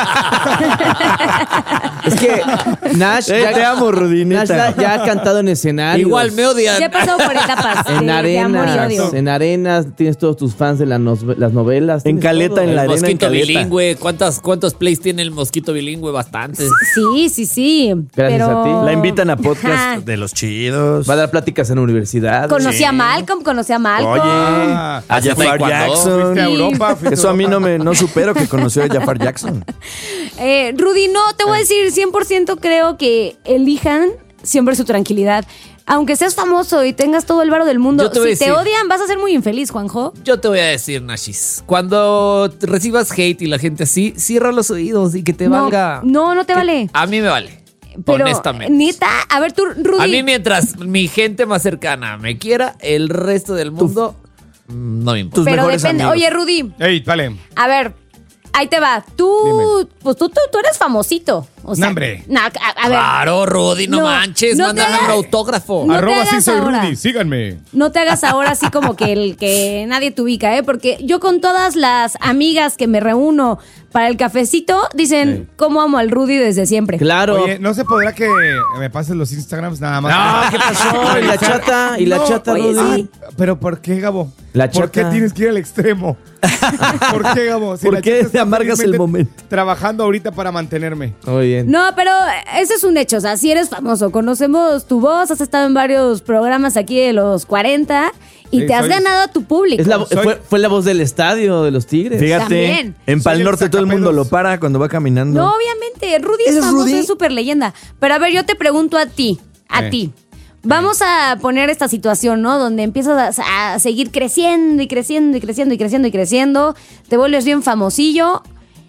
Es que Nash. Te amo, Rudy, neta. Nash ya ha cantado en escenarios. Igual me odian. Ya he pasado por etapas En de amor y arenas. odio. En arenas tienes todos tus fans de las novelas. En tienes Caleta, todo. en la El arena, en mosquito Caleta. bilingüe. ¿Cuántos plays tiene el mosquito bilingüe? Bastantes. Sí. Gracias pero... a ti. La invitan a podcast Ajá. de los chidos. Va a dar pláticas en universidad. Conocí a Malcolm. Oye, a Hace Jafar taekwondo. Jackson. Fuiste a Europa. Eso a mí no supero que conoció a Jafar Jackson. Rudy, no, te voy a decir, 100% creo que elijan siempre su tranquilidad. Aunque seas famoso y tengas todo el varo del mundo, Yo te voy a si te decir- odian vas a ser muy infeliz, Juanjo. Yo te voy a decir, Nashis. Cuando recibas hate y la gente así, cierra los oídos y que te valga. No te vale. A mí me vale. Pero, honestamente. neta, a ver tú, Rudy. A mí mientras mi gente más cercana me quiera, el resto del mundo no me importa. Tus pero mejores depende. amigos. Oye, Rudy, Ey, vale. a ver, ahí te va. Tú eres famosito. O sea, No, hombre. a ver. Claro, Rudy, no, No, manches, no te mándame hagas- un autógrafo. No te Arroba sí hagas soy ahora. Rudy, síganme. No te hagas ahora así como que el que nadie te ubica, ¿eh? Porque yo con todas las amigas que me reúno para el cafecito, dicen cómo amo al Rudy desde siempre. Claro. Oye, ¿no se podrá que me pases los Instagrams nada más? No, ¿qué pasó? ¿Y la chata? ¿Y la No, chata, oye, Rudy? sí. ¿Pero por qué, Gabo? La ¿Por qué chata. tienes que ir al extremo? ¿Por qué, Gabo? Si ¿Por la qué chata te está amargas el felizmente momento? Trabajando ahorita para mantenerme. Muy bien. No, pero ese es un hecho. O sea, si eres famoso, conocemos tu voz, has estado en varios programas aquí de los 40 y Sí, te has soy- ganado a tu público. Es la- Soy- fue la voz del estadio de los Tigres. Fíjate, También. en Pal Soy el Norte todo el mundo sacapelos. lo para cuando va caminando. No, obviamente, Rudy es ¿Eres famoso, Rudy? es súper leyenda. Pero a ver, yo te pregunto a ti. Vamos a poner esta situación, ¿no? Donde empiezas a seguir creciendo y creciendo y creciendo y creciendo y creciendo. Te vuelves bien famosillo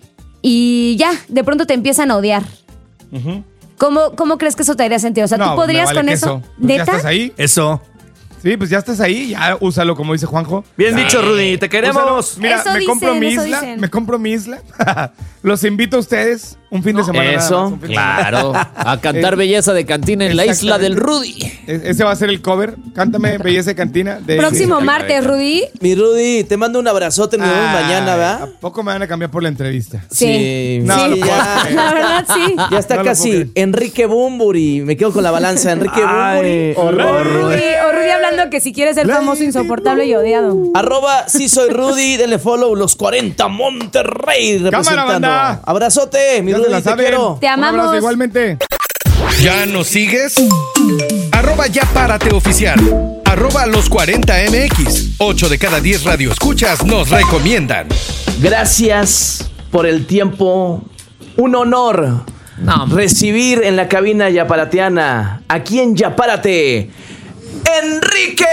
y ya, de pronto te empiezan a odiar. ¿Cómo crees que eso te haría sentido? O sea, No, ¿tú podrías me vale con que eso? Pues ya ¿Neta? estás ahí. Eso. Sí, pues ya estás ahí. Ya úsalo, como dice Juanjo. Bien dicho, Rudy. Te queremos. Úsalo. Mira, Eso me compro dicen, mi eso isla. dicen. Me compro mi isla. Los invito a ustedes un fin de semana. nada Eso, más, un fin de semana. Claro, a cantar belleza de cantina en la isla del Rudy. Ese va a ser el cover. Cántame Belleza de Cantina. Próximo martes, Rudy. Mi Rudy, te mando un abrazote, nos vemos mañana, ¿A ¿va? poco me van a cambiar por la entrevista? Sí. No, Sí, no puedo creer. la verdad sí. Ya está No lo casi puedo creer. Enrique Bumburi. Me quedo con la balanza. Enrique Ay, Bumburi. o Rudy hablando que si quieres ser famoso, insoportable y odiado. @, sí soy Rudy. Denle follow, los 40 Monterrey representando. banda! Abrazote, mi Ya se Rudy, la te saben. quiero. Te Un abrazo amamos. igualmente. ¿Ya nos sigues? @ya párate oficial. @los 40mx. 8 de cada 10 radioescuchas nos recomiendan. Gracias por el tiempo. Un honor No, recibir en la cabina yaparateana, aquí en Yapárate, Enrique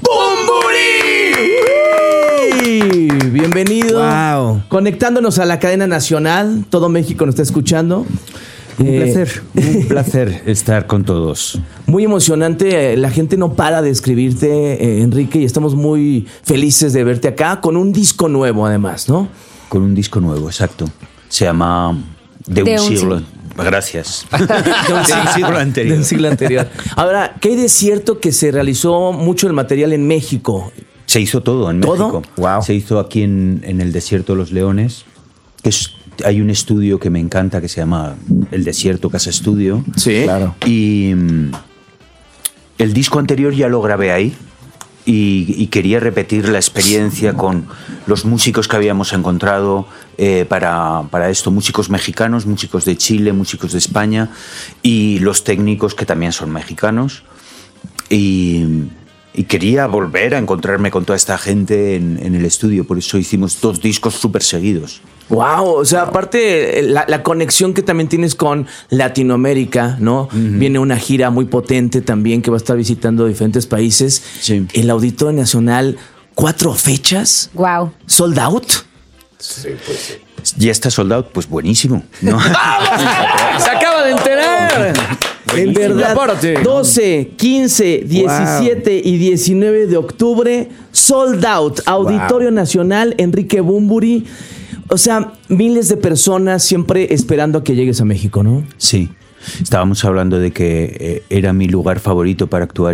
Bumburi. Bienvenido. Wow. Conectándonos a la cadena nacional. Todo México nos está escuchando. Un placer estar con todos. Muy emocionante. La gente no para de escribirte, Enrique, y estamos muy felices de verte acá con un disco nuevo, además, ¿no? Con un disco nuevo, exacto. Se llama De un siglo. Gracias. De un siglo anterior. Ahora, ¿qué hay de cierto que se realizó mucho el material en México? Se hizo todo en México. Wow. Se hizo aquí en el Desierto de los Leones. Hay un estudio que me encanta que se llama El Desierto Casa Estudio. Sí, claro. Y el disco anterior ya lo grabé ahí. Y quería repetir la experiencia con los músicos que habíamos encontrado para esto, músicos mexicanos, músicos de Chile, músicos de España y los técnicos que también son mexicanos. Y quería volver a encontrarme con toda esta gente en el estudio, por eso hicimos 2 discos súper seguidos. Wow, o sea, aparte la conexión que también tienes con Latinoamérica, ¿no? Viene una gira muy potente también que va a estar visitando diferentes países. Sí. El Auditorio Nacional, 4 fechas. Wow. ¿Sold out? Sí, pues sí. Ya está sold out, pues buenísimo, ¿no? ¡Se acaba de enterar! En verdad, 12, 15, 17 y 19 de octubre, sold out. Auditorio Nacional, Enrique Bunbury. O sea, miles de personas siempre esperando a que llegues a México, ¿no? Sí. Estábamos hablando de que era mi lugar favorito para actuar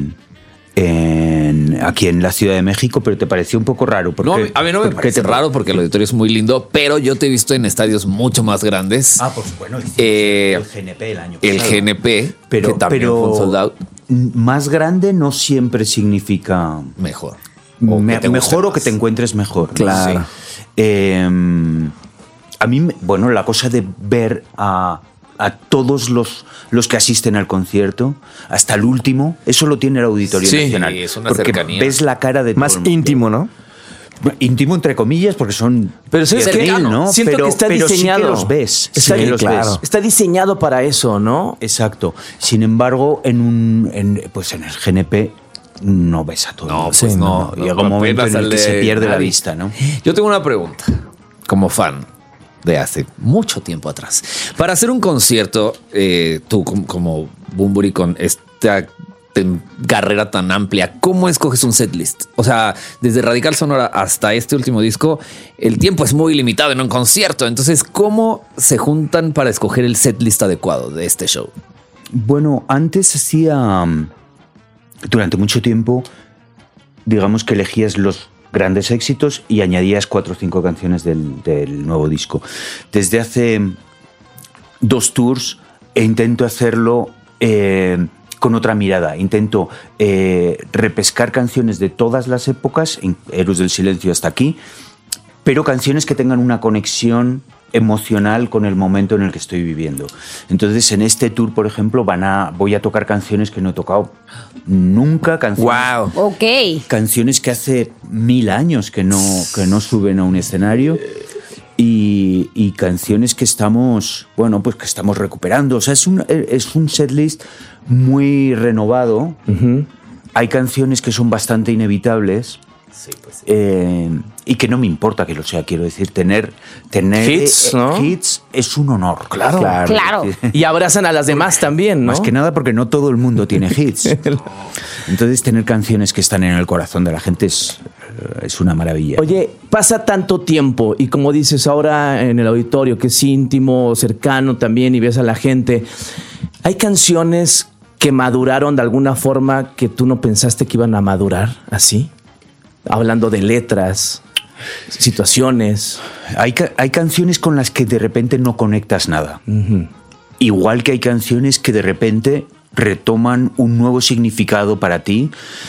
aquí en la Ciudad de México, pero te pareció un poco raro. No, a mí no me parece raro porque el auditorio es muy lindo, pero yo te he visto en estadios mucho más grandes. Pues bueno, el GNP el año pasado. El GNP, que también fue un sold out. Más grande no siempre significa mejor. Mejor o que te encuentres mejor. Claro. Sí. A mí, bueno, la cosa de ver a todos los que asisten al concierto, hasta el último, eso lo tiene el Auditorio Nacional. Sí, es una porque cercanía. Ves la cara de más íntimo, ¿no? Íntimo entre comillas, porque son. Pero ¿sabes qué? ¿no? Siento que está diseñado. Sí que los ves. Ves. Está diseñado para eso, ¿no? Exacto. Sin embargo, en el GNP no ves a todo. No, pues no. Llega un momento en el que se pierde la vista, ¿no? Yo tengo una pregunta, como fan de hace mucho tiempo atrás. Para hacer un concierto, tú como Bunbury con esta carrera tan amplia, ¿cómo escoges un setlist? O sea, desde Radical Sonora hasta este último disco, el tiempo es muy limitado en un concierto. Entonces, ¿cómo se juntan para escoger el setlist adecuado de este show? Bueno, antes hacía... Durante mucho tiempo, digamos que elegías los grandes éxitos y añadías 4 o 5 canciones del nuevo disco. Desde hace 2 tours intento hacerlo con otra mirada. Intento repescar canciones de todas las épocas, Héroes del Silencio hasta aquí, pero canciones que tengan una conexión emocional con el momento en el que estoy viviendo. Entonces, en este tour, por ejemplo, voy a tocar canciones que no he tocado nunca. Canciones que hace 1000 años que no suben a un escenario. Y canciones que estamos, bueno, pues que estamos recuperando. O sea, es un setlist muy renovado. Hay canciones que son bastante inevitables. Sí, pues sí. Y que no me importa que lo sea, quiero decir, tener hits, ¿no? Hits es un honor. Claro. Y abrazan a las demás también, ¿no? Más que nada porque no todo el mundo tiene hits. Entonces, tener canciones que están en el corazón de la gente es una maravilla. Oye, pasa tanto tiempo y como dices ahora en el auditorio, que es íntimo, cercano también y ves a la gente, ¿hay canciones que maduraron de alguna forma que tú no pensaste que iban a madurar así? Hablando de letras, situaciones. Hay canciones con las que de repente no conectas nada. Igual que hay canciones que de repente retoman un nuevo significado para ti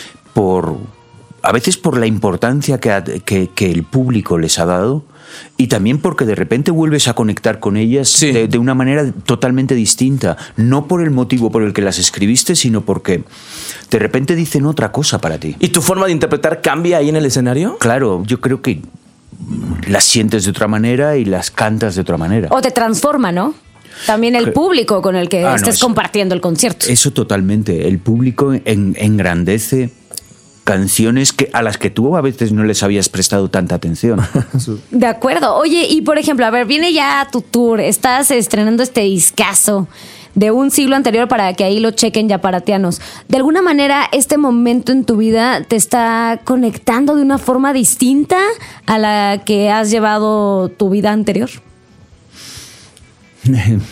a veces por la importancia que el público les ha dado y también porque de repente vuelves a conectar con ellas de una manera totalmente distinta. No por el motivo por el que las escribiste, sino porque de repente dicen otra cosa para ti. ¿Y tu forma de interpretar cambia ahí en el escenario? Claro, yo creo que las sientes de otra manera y las cantas de otra manera. O te transforma, ¿no? También el público con el que estés compartiendo el concierto. Eso totalmente. El público engrandece canciones a las que tú a veces no les habías prestado tanta atención. De acuerdo. Oye, y por ejemplo, a ver, viene ya tu tour, estás estrenando este discazo de un siglo anterior para que ahí lo chequen yaparatianos. ¿De alguna manera este momento en tu vida te está conectando de una forma distinta a la que has llevado tu vida anterior?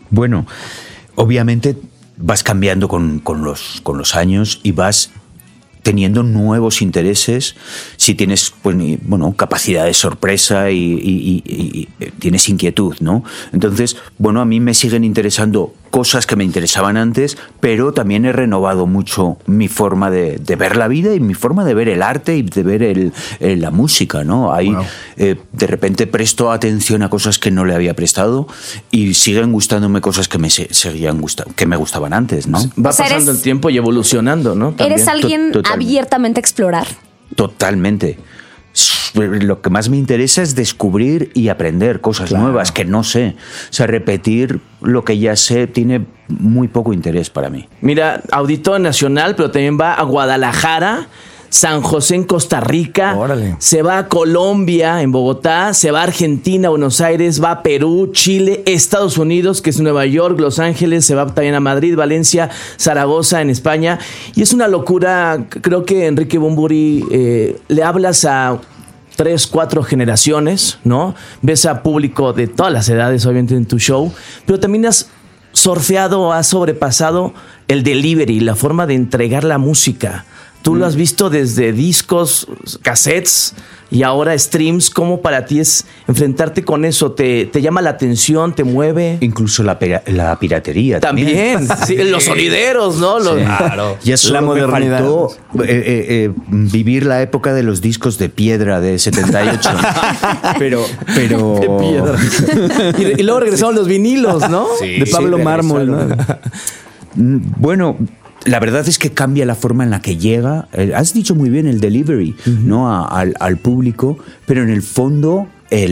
Bueno, obviamente vas cambiando con los años y vas teniendo nuevos intereses, si tienes capacidad de sorpresa y tienes inquietud, ¿no? Entonces, a mí me siguen interesando cosas que me interesaban antes, pero también he renovado mucho mi forma de ver la vida y mi forma de ver el arte y de ver la música, ¿no? Ahí de repente presto atención a cosas que no le había prestado y siguen gustándome cosas que me seguían gustando, que me gustaban antes, ¿no? Va pasando el tiempo y evolucionando, ¿no? También. ¿Eres alguien abiertamente a explorar? Totalmente. Lo que más me interesa es descubrir y aprender cosas nuevas que no sé. O sea, repetir lo que ya sé tiene muy poco interés para mí. Mira, Auditorio Nacional, pero también va a Guadalajara, San José en Costa Rica, se va a Colombia, en Bogotá, se va a Argentina, Buenos Aires, va a Perú, Chile, Estados Unidos, que es Nueva York, Los Ángeles, se va también a Madrid, Valencia, Zaragoza, en España. Y es una locura, creo que Enrique Bunbury, le hablas a 3, 4 generaciones, ¿no? Ves a público de todas las edades, obviamente, en tu show, pero también has surfeado, has sobrepasado el delivery, la forma de entregar la música. Tú lo has visto desde discos, cassettes y ahora streams. ¿Cómo para ti es enfrentarte con eso? ¿Te llama la atención? ¿Te mueve? Incluso la piratería. También. Sí, los sonideros, ¿no? Claro. Ya solo me faltó vivir la época de los discos de piedra de 78. pero de piedra. y luego regresaron los vinilos, ¿no? Sí, de Pablo Mármol, ¿no? Bueno, la verdad es que cambia la forma en la que llega. Has dicho muy bien el delivery, ¿no? al público, pero en el fondo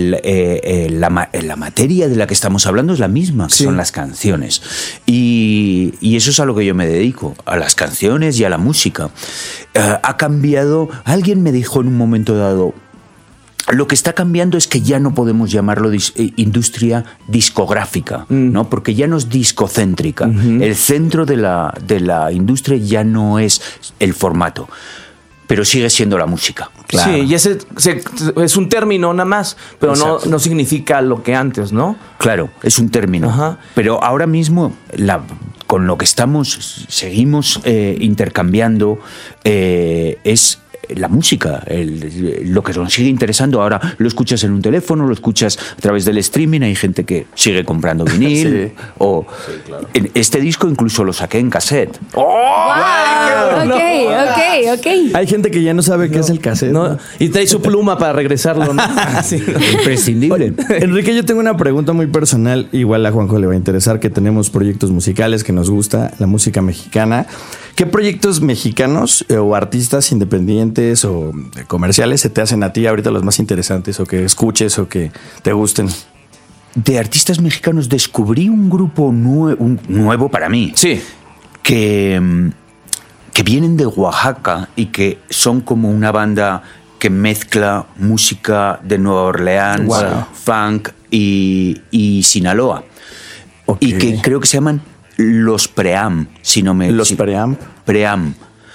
la materia de la que estamos hablando es la misma, que son las canciones. Y eso es a lo que yo me dedico, a las canciones y a la música. Ha cambiado. Alguien me dijo en un momento dado, lo que está cambiando es que ya no podemos llamarlo industria discográfica, ¿no? Porque ya no es discocéntrica. El centro de la industria ya no es el formato, pero sigue siendo la música. Claro. Sí, y es un término nada más, pero no significa lo que antes, ¿no? Claro, es un término. Ajá. Pero ahora mismo con lo que seguimos intercambiando es la música, lo que nos sigue interesando. Ahora lo escuchas en un teléfono, lo escuchas a través del streaming, hay gente que sigue comprando vinil. Claro. Este disco incluso lo saqué en cassette. ¡Oh! ¡Wow! Ok. Hay gente que ya no sabe qué es el cassette, ¿no? Y trae su pluma para regresarlo, ¿no? Sí. Imprescindible. Enrique, yo tengo una pregunta muy personal, igual a Juanjo le va a interesar, que tenemos proyectos musicales, que nos gusta la música mexicana. ¿Qué proyectos mexicanos o artistas independientes o comerciales se te hacen a ti ahorita los más interesantes, o que escuches o que te gusten? De artistas mexicanos descubrí un grupo nuevo para mí. Sí. Que vienen de Oaxaca y que son como una banda que mezcla música de Nueva Orleans, funk y Sinaloa. Okay. Y que creo que se llaman Los Pream, Pream.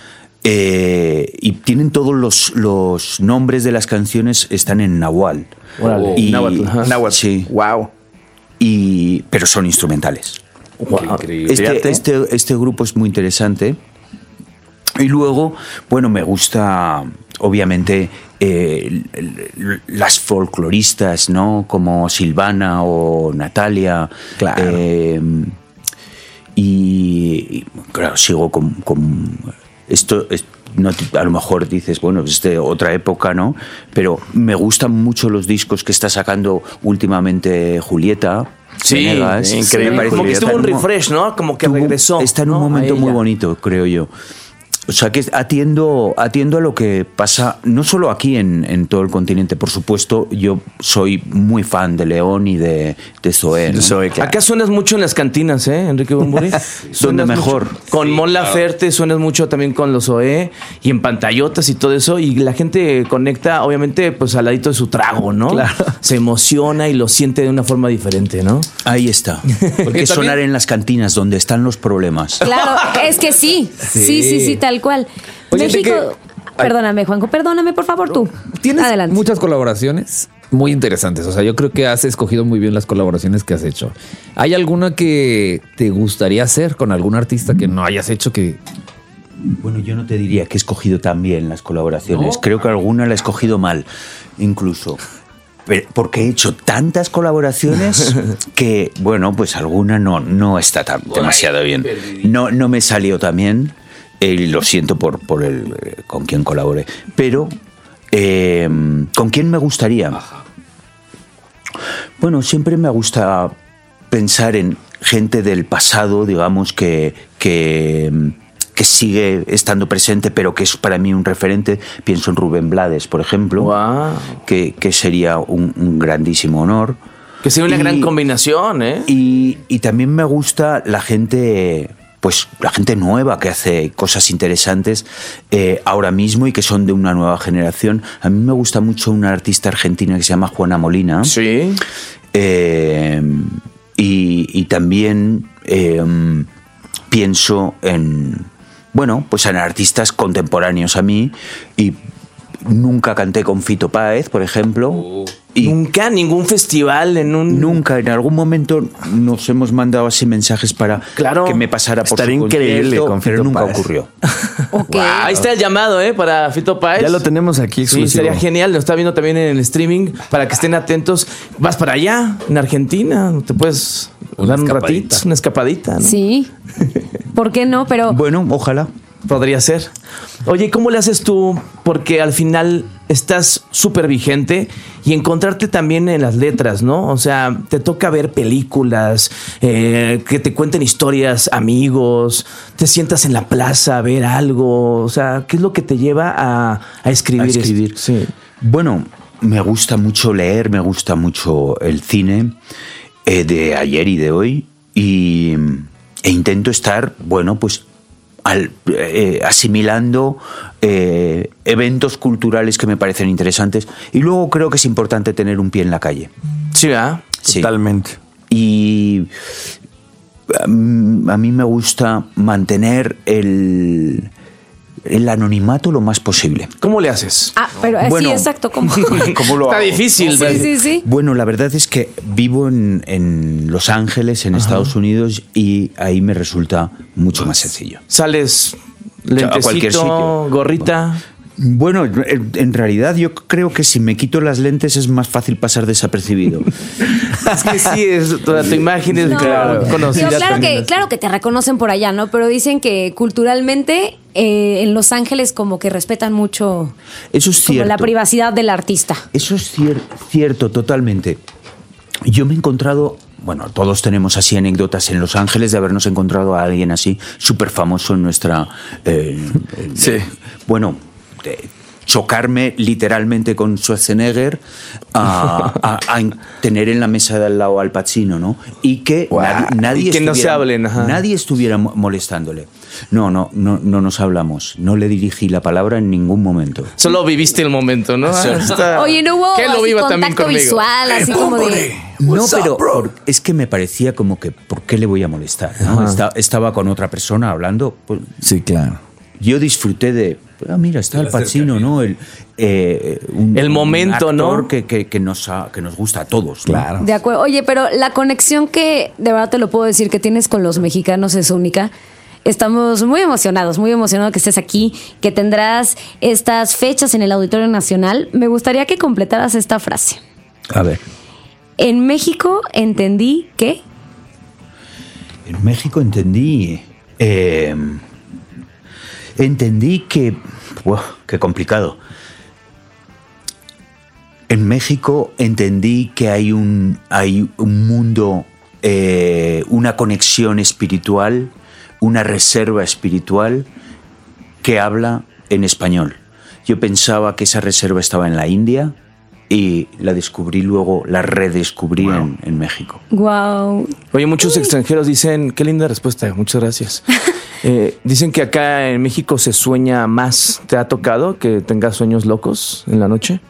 Y tienen todos los nombres de las canciones, están en náhuatl. Náhuatl. Sí. Wow. Pero son instrumentales. Wow. Este grupo es muy interesante. Y luego, me gusta, obviamente, las folcloristas, ¿no? Como Silvana o Natalia. Claro. Y claro, sigo con esto. No, a lo mejor dices, es de otra época, ¿no? Pero me gustan mucho los discos que está sacando últimamente Julieta. Sí, Venegas. Increíble. Como que tuvo un refresh, ¿no? Como que regresó. Está en un momento muy bonito, creo yo. O sea, que atiendo a lo que pasa, no solo aquí en todo el continente, por supuesto. Yo soy muy fan de León y de Zoé, ¿no? Claro. Acá suenas mucho en las cantinas, Enrique Bunbury. Donde mejor. Con Mon Laferte suenas mucho también con los Zoé y en pantallotas y todo eso. Y la gente conecta, obviamente, pues al ladito de su trago, ¿no? Claro. Se emociona y lo siente de una forma diferente, ¿no? Ahí está. Porque sonar en las cantinas donde están los problemas. Claro, es que sí, tal cual. Oye, México, perdóname, Juanjo, perdóname, por favor, tú. ¿Tienes Adelante. muchas colaboraciones? muy interesantes. O sea, yo creo que has escogido muy bien las colaboraciones que has hecho. ¿Hay alguna que te gustaría hacer con algún artista que no hayas hecho que... Bueno, yo no te diría que he escogido tan bien las colaboraciones. Creo que alguna la he escogido mal, incluso. Porque he hecho tantas colaboraciones que, bueno, pues alguna no está demasiado bien. No me salió tan bien. Lo siento por el con quien colaboré. Pero, ¿con quién me gustaría? Bueno, siempre me gusta pensar en gente del pasado, digamos, que sigue estando presente, pero que es para mí un referente. Pienso en Rubén Blades, por ejemplo, que sería un grandísimo honor. Que sería una gran combinación, ¿eh? Y también me gusta la gente, pues la gente nueva que hace cosas interesantes ahora mismo y que son de una nueva generación. A mí me gusta mucho una artista argentina que se llama Juana Molina. Sí. Y también pienso en... Bueno, pues en artistas contemporáneos a mí, y nunca canté con Fito Páez, por ejemplo. Y ¿Nunca? ¿Ningún festival? Nunca. En algún momento nos hemos mandado así mensajes para que me pasara por Estaría su increíble concierto, con Fito pero nunca Páez. ocurrió. Okay. Wow. Ahí está el llamado, para Fito Páez. Ya lo tenemos aquí exclusivo. Sí, sería genial. Lo está viendo también en el streaming para que estén atentos. Vas para allá, en Argentina. Te puedes dar un ratito, una escapadita, ¿no? Sí. ¿Por qué no? Pero bueno, ojalá. Podría ser. Oye, ¿cómo le haces tú? Porque al final estás súper vigente y encontrarte también en las letras, ¿no? O sea, te toca ver películas, que te cuenten historias, amigos, te sientas en la plaza a ver algo. O sea, ¿qué es lo que te lleva a escribir? A escribir. Sí. Bueno, me gusta mucho leer, me gusta mucho el cine de ayer y de hoy, e intento estar, bueno, pues asimilando eventos culturales que me parecen interesantes, y luego creo que es importante tener un pie en la calle. Sí, ¿verdad? Sí. Totalmente. Y a mí me gusta mantener el anonimato lo más posible. ¿Cómo le haces? Pero bueno, sí, exacto. ¿Cómo? ¿Cómo lo Está hago? difícil. Sí. Bueno, la verdad es que vivo en Los Ángeles, en Estados Unidos, y ahí me resulta mucho más sencillo. ¿Sales a cualquier lentecito, sitio, gorrita? Bueno, en realidad yo creo que si me quito las lentes es más fácil pasar desapercibido. Es que sí, toda tu imagen es conocida. Claro que te reconocen por allá, ¿no? Pero dicen que culturalmente en Los Ángeles como que respetan mucho Eso es cierto. la privacidad del artista. Eso es cierto, totalmente. Yo me he encontrado... Bueno, todos tenemos así anécdotas en Los Ángeles de habernos encontrado a alguien así súper famoso en nuestra... sí. Bueno... chocarme literalmente con Schwarzenegger a tener en la mesa de al lado al Pacino, ¿no? Y que nadie no se hablen, nadie estuviera molestándole. No nos hablamos. No le dirigí la palabra en ningún momento. Solo viviste el momento, ¿no? Oye, no hubo que lo viva también contacto conmigo. visual, así como de... No, pero es que me parecía como que ¿por qué le voy a molestar? ¿No? Estaba con otra persona hablando. Pues, sí, claro. Yo disfruté de... mira, está el Pacino, ¿no? El momento, un actor, ¿no? Que nos gusta a todos. Claro. ¿no? De acuerdo. Oye, pero la conexión que de verdad te lo puedo decir que tienes con los mexicanos es única. Estamos muy emocionados que estés aquí, que tendrás estas fechas en el Auditorio Nacional. Me gustaría que completaras esta frase. A ver. En México entendí que... En México entendí que... qué complicado. En México entendí que hay un mundo, una conexión espiritual, una reserva espiritual que habla en español. Yo pensaba que esa reserva estaba en la India y la descubrí luego, la redescubrí en México. Wow. Oye, muchos extranjeros dicen, qué linda respuesta, muchas gracias. Dicen que acá en México se sueña más. ¿Te ha tocado que tengas sueños locos en la noche?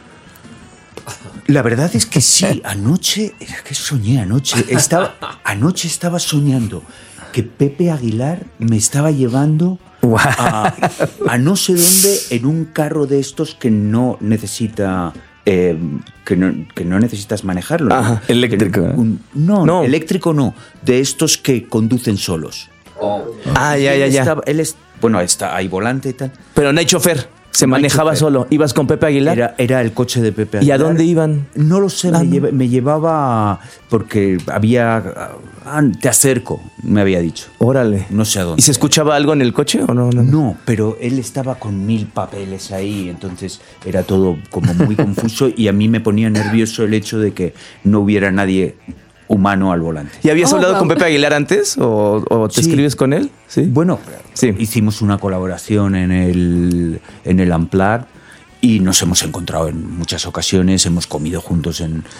La verdad es que sí. Anoche, ¿qué soñé anoche? Anoche estaba soñando que Pepe Aguilar me estaba llevando a no sé dónde en un carro de estos que no necesita que no necesitas manejarlo. Ajá, eléctrico. No, eléctrico no. De estos que conducen solos. Ya. Bueno, hay volante y tal. Pero no hay chofer. Se manejaba solo. ¿Ibas con Pepe Aguilar? Era el coche de Pepe Aguilar. ¿Y a dónde iban? No lo sé, me llevaba porque había... te acerco, me había dicho. Órale. No sé a dónde. ¿Y se escuchaba algo en el coche o no? No, pero él estaba con 1000 papeles ahí, entonces era todo como muy confuso y a mí me ponía nervioso el hecho de que no hubiera nadie humano al volante. ¿Y habías hablado con Pepe Aguilar antes o te escribes con él? Sí. Bueno, hicimos una colaboración en el Unplugged y nos hemos encontrado en muchas ocasiones, hemos comido juntos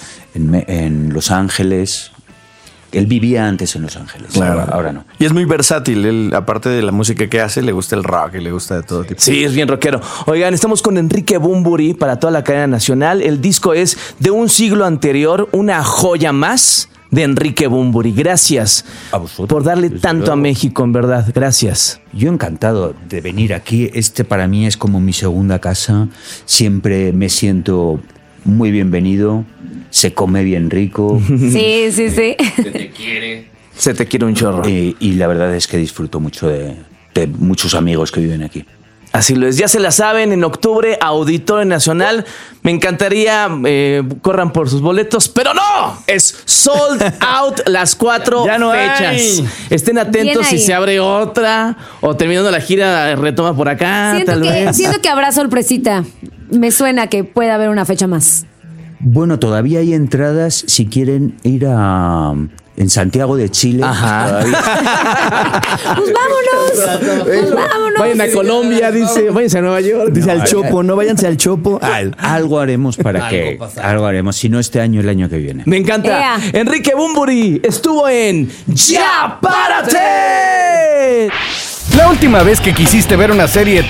en Los Ángeles. Él vivía antes en Los Ángeles, claro. Ahora no. Y es muy versátil, él, aparte de la música que hace, le gusta el rock y le gusta de todo tipo. Sí, es bien rockero. Oigan, estamos con Enrique Bunbury para toda la cadena nacional. El disco es de un siglo anterior, una joya más de Enrique Bunbury. Gracias a vosotros por darle tanto a México, en verdad. Gracias. Yo encantado de venir aquí. Para mí es como mi segunda casa. Siempre me siento muy bienvenido. Se come bien rico. Sí. Se te quiere. Se te quiere un chorro. Y la verdad es que disfruto mucho de muchos amigos que viven aquí. Así lo es. Ya se la saben, en octubre, Auditorio Nacional. Me encantaría corran por sus boletos, pero no. Es sold out las 4 ya no fechas. Hay. Estén atentos si se abre otra o terminando la gira retoma por acá. Siento que habrá sorpresita. Me suena que puede haber una fecha más. Bueno, todavía hay entradas si quieren ir en Santiago de Chile. Ajá. Pues vámonos. Vayan a Colombia, dice. Váyanse a Nueva York. Dice al Chopo, no váyanse al Chopo. Algo haremos para que... Algo haremos. Si no este año, el año que viene. Me encanta. Enrique Bunbury estuvo en ¡Ya Párate! La última vez que quisiste ver una serie...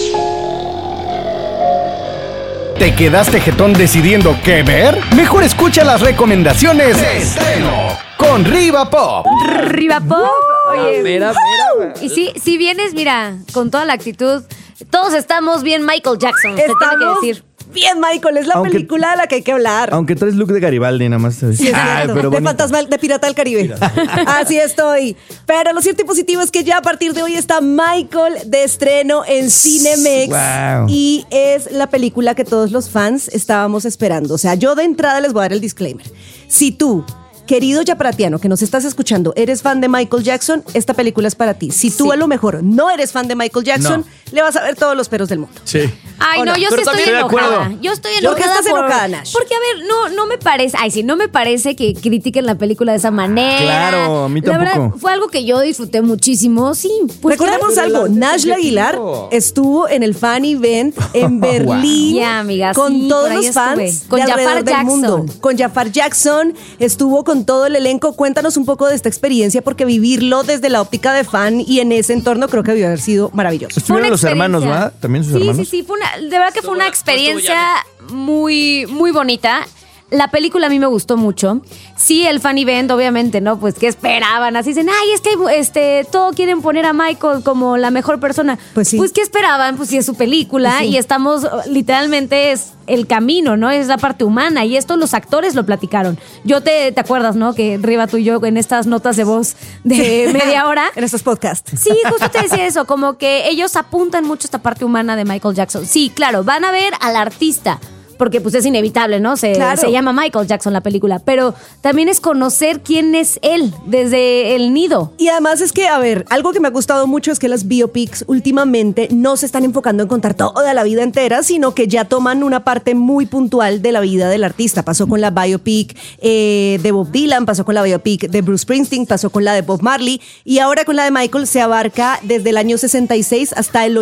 ¿Te quedaste jetón decidiendo qué ver? Mejor escucha las recomendaciones de estreno con Riva Pop. Riva Pop. Oye, mira. Y si vienes, mira, con toda la actitud, todos estamos bien Michael Jackson. Te tiene que decir. Bien, Michael, es la película de la que hay que hablar. Aunque traes look de Garibaldi, nada más. Sí, es cierto. Pero de fantasma, de Pirata del Caribe. Así estoy. Pero lo cierto y positivo es que ya a partir de hoy está Michael de estreno en Cinemex. Wow. Y es la película que todos los fans estábamos esperando. O sea, yo de entrada les voy a dar el disclaimer. Si tú, querido yaparatiano, que nos estás escuchando, eres fan de Michael Jackson, esta película es para ti. Si tú a lo mejor no eres fan de Michael Jackson, le vas a ver todos los peros del mundo. Sí. Ay, no, yo sí estoy enojada. Yo estoy enojada. ¿Por qué estás enojada, Nash? Porque, a ver, no me parece. Ay, sí, no me parece que critiquen la película de esa manera. Claro, a mí tampoco. La verdad, fue algo que yo disfruté muchísimo. Sí, pues. Recordemos algo. Nash Aguilar estuvo en el fan event en Berlín. Ya, amiga, con todos los fans con Jafar del mundo. Con Jafar Jackson. Estuvo con todo el elenco. Cuéntanos un poco de esta experiencia, porque vivirlo desde la óptica de fan y en ese entorno creo que debió haber sido maravilloso. Estuvieron los hermanos, ¿va? También sus hermanos. Sí. De verdad que fue una experiencia muy, muy bonita. La película a mí me gustó mucho. Sí, el fan event, obviamente, ¿no? Pues, ¿qué esperaban? Así dicen, ay, es que todo quieren poner a Michael como la mejor persona. Pues sí. Pues, ¿qué esperaban? Pues, sí, es su película. Pues sí. Y estamos, literalmente, es el camino, ¿no? Es la parte humana. Y esto los actores lo platicaron. ¿Te acuerdas, no? Que Riva, tú y yo, en estas notas de voz de media hora. En estos podcasts. Sí, justo te decía eso. Como que ellos apuntan mucho esta parte humana de Michael Jackson. Sí, claro, van a ver al artista, porque pues es inevitable, ¿no? Se llama Michael Jackson la película, pero también es conocer quién es él desde el nido. Y además es que, a ver, algo que me ha gustado mucho es que las biopics últimamente no se están enfocando en contar toda la vida entera, sino que ya toman una parte muy puntual de la vida del artista. Pasó con la biopic de Bob Dylan, pasó con la biopic de Bruce Springsteen, pasó con la de Bob Marley, y ahora con la de Michael se abarca desde el año 66 hasta el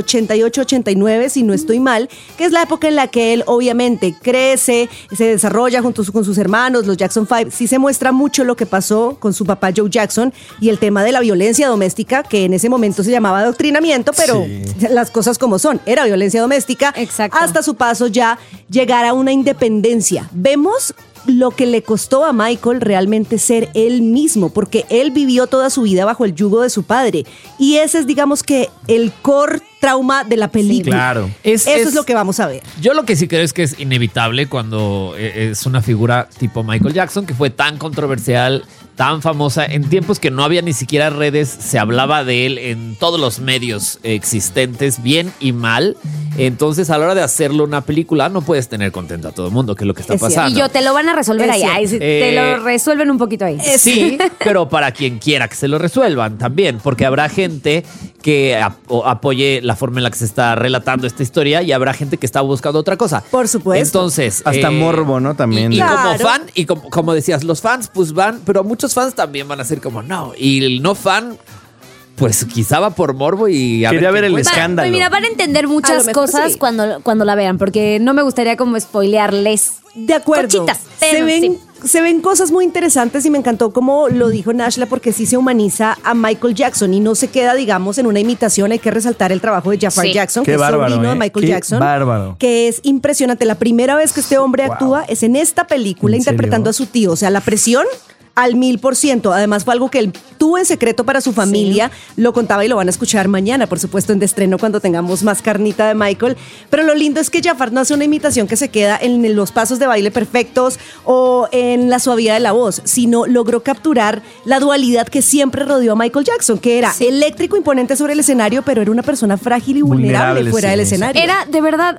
88-89, si no estoy mal, que es la época en la que él obviamente crece, se desarrolla junto con sus hermanos, los Jackson 5. Sí se muestra mucho lo que pasó con su papá Joe Jackson y el tema de la violencia doméstica, que en ese momento se llamaba adoctrinamiento, pero las cosas como son, era violencia doméstica. Exacto. Hasta su paso ya llegar a una independencia. Vemos lo que le costó a Michael realmente ser él mismo, porque él vivió toda su vida bajo el yugo de su padre. Y ese es, digamos que, el core trauma de la película. Claro. Eso es lo que vamos a ver. Yo lo que sí creo es que es inevitable cuando es una figura tipo Michael Jackson, que fue tan controversial, tan famosa, en tiempos que no había ni siquiera redes, se hablaba de él en todos los medios existentes, bien y mal. Entonces, a la hora de hacerlo una película, no puedes tener contento a todo el mundo, que es lo que está pasando. Y yo te lo van a resolver ahí. Te lo resuelven un poquito ahí. Sí, pero para quien quiera que se lo resuelvan también, porque habrá gente que apoye la forma en la que se está relatando esta historia y habrá gente que está buscando otra cosa. Por supuesto. Entonces, hasta morbo, ¿no? También. Y Claro. como fan, y como decías, los fans pues van, pero muchos fans también van a ser como no. Y el no fan, pues quizá va por morbo y quería ver el encuentra. escándalo. Pues mira, van a entender A muchas lo mejor cosas sí. cuando la vean, porque no me gustaría como spoilearles. De acuerdo. Cochitas, pero se ven cosas muy interesantes y me encantó como lo dijo Nashla, porque sí se humaniza a Michael Jackson y no se queda, digamos, en una imitación. Hay que resaltar el trabajo de Jafar Sí. Jackson, Qué que bárbaro, es sobrino de Michael Qué Jackson. bárbaro. Que es impresionante. La primera vez que este hombre actúa es en esta película ¿En interpretando serio? a su tío. O sea, la presión al 1000%. Además, fue algo que él tuvo en secreto para su familia. Lo contaba y lo van a escuchar mañana, por supuesto, en de estreno cuando tengamos más carnita de Michael. Pero lo lindo es que Jafar no hace una imitación que se queda en los pasos de baile perfectos o en la suavidad de la voz, sino logró capturar la dualidad que siempre rodeó a Michael Jackson, que era eléctrico, imponente sobre el escenario, pero era una persona frágil y vulnerable Vulnerable, fuera sí, del sí. escenario. Era de verdad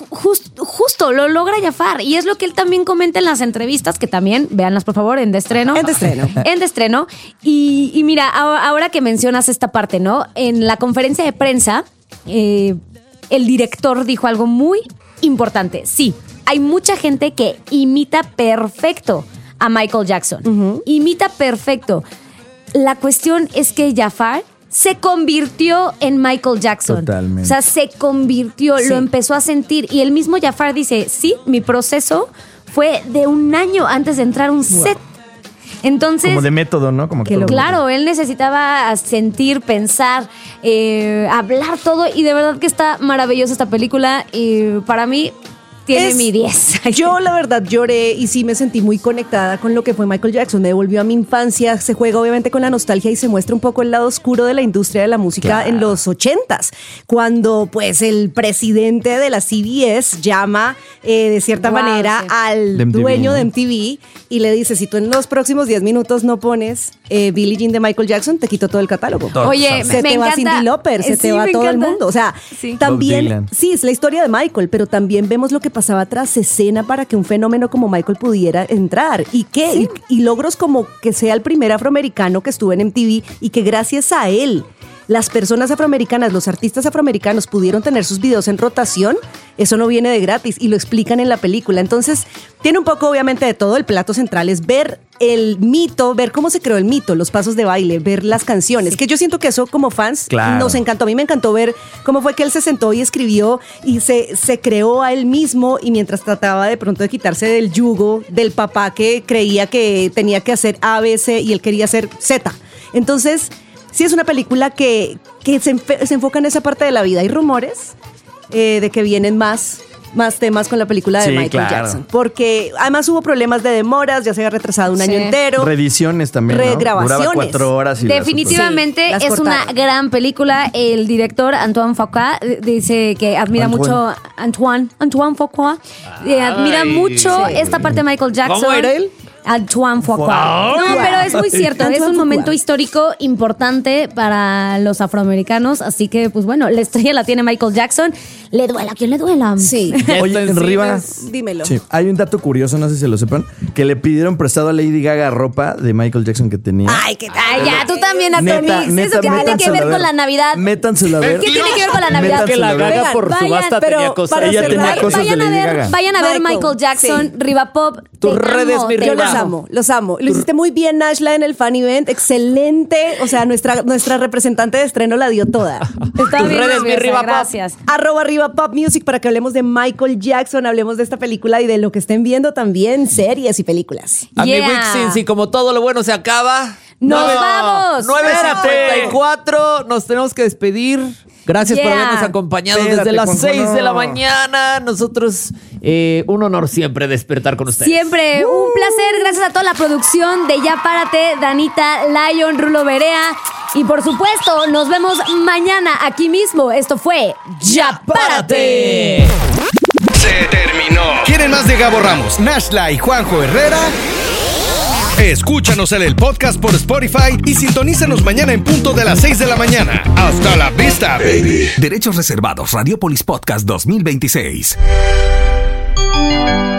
justo, lo logra Jafar. Y es lo que él también comenta en las entrevistas, que también, véanlas por favor, en de estreno. En de estreno. En de estreno. Y mira, ahora que mencionas esta parte, ¿no? En la conferencia de prensa, el director dijo algo muy importante. Sí, hay mucha gente que imita perfecto a Michael Jackson. Imita perfecto. La cuestión es que Jafar se convirtió en Michael Jackson. Totalmente. O sea, se convirtió, Sí. lo empezó a sentir. Y el mismo Jafar dice, sí, mi proceso fue de un año antes de entrar a un set. Entonces, Como de método, ¿no? Como que todo. claro, él necesitaba sentir, pensar, hablar todo. Y de verdad que está maravillosa esta película. Y para mí tiene mi 10. Yo la verdad lloré y sí me sentí muy conectada con lo que fue Michael Jackson. Me devolvió a mi infancia. Se juega obviamente con la nostalgia y se muestra un poco el lado oscuro de la industria de la música en los 80s, cuando pues el presidente de la CBS llama de cierta Wow, manera sí. al De MTV, dueño de ¿no? MTV y le dice, si tú en los próximos 10 minutos no pones Billie Jean de Michael Jackson, te quito todo el catálogo. Oye, Se me te va encanta. Cyndi Lauper, se Sí, te va me todo el encanta. mundo. O sea, Sí. Bob también, Dylan. sí, es la historia de Michael, pero también vemos lo que pasaba tras escena para que un fenómeno como Michael pudiera entrar. ¿Y qué? Sí. Y logros como que sea el primer afroamericano que estuvo en MTV y que gracias a él las personas afroamericanas, los artistas afroamericanos pudieron tener sus videos en rotación. Eso no viene de gratis y lo explican en la película. Entonces, tiene un poco obviamente de todo. El plato central es ver el mito, ver cómo se creó el mito, los pasos de baile, ver las canciones. Que yo siento que eso como fans Claro. nos encantó. A mí me encantó ver cómo fue que él se sentó y escribió y se creó a él mismo, y mientras trataba de pronto de quitarse del yugo del papá que creía que tenía que hacer A, B, C y él quería hacer Z. Entonces, sí es una película que se enfoca en esa parte de la vida. Hay rumores de que vienen más temas con la película de Sí, Michael claro. Jackson. Porque además hubo problemas de demoras, ya se había retrasado un año entero. Reediciones también, ¿no? Regrabaciones. Duraba 4 horas. Y Definitivamente Sí, las es una cortaron. gran película. El director Antoine Fuqua dice que admira mucho Antoine Fuqua. Admira Ay, mucho sí. esta parte de Michael Jackson. ¿Cómo era él? Antoine Fuqua. No, pero es muy cierto. Antoine Es un Fuqua. momento histórico importante para los afroamericanos. Así que, pues bueno, la estrella la tiene Michael Jackson. Le duela a quien le duela. Sí. Oye, Está en Riva, Dímelo. sí, hay un dato curioso, no sé si lo sepan, que le pidieron prestado a Lady Gaga ropa de Michael Jackson que tenía. Ay, qué tal. Ay, ya, tú también, Neta, Atomix. neta, Eso que tiene que métanselo ver a con la Navidad. Métanselo a ver. ¿Qué tiene que ver con la Navidad? Que la Métanselo a ver. Gaga por Vayan, subasta pero tenía cosas. para Ella cerrar- tenía cosas de Vayan a Lady ver, Gaga. vayan a ver Michael Jackson, sí. Riva Pop. Tus Te redes, amo, mi te Yo Riva. los amo. amo, los amo. Lo hiciste muy bien, Nashla, en el fan event. Excelente. O sea, nuestra representante de estreno la dio toda. Está Tus bien redes, mi nerviosa, Riva Pop. gracias. @Riva Pop Music para que hablemos de Michael Jackson, hablemos de esta película y de lo que estén viendo también, series y películas. A mi Yeah. Wixins, y como todo lo bueno se acaba. ¡Nos vamos! 9:54, nos tenemos que despedir. Gracias por habernos acompañado desde las 6 de la mañana. Nosotros, un honor siempre despertar con ustedes. Siempre, un placer. Gracias a toda la producción de Ya Párate, Danita, Lion, Rulo Berea. Y por supuesto, nos vemos mañana aquí mismo. Esto fue Ya Párate. Se terminó. ¿Quieren más de Gabo Ramos, Nashla y Juanjo Herrera? Escúchanos en el podcast por Spotify y sintonízanos mañana en punto de las 6 de la mañana. Hasta la vista, baby. Derechos reservados. Radiopolis Podcast 2026.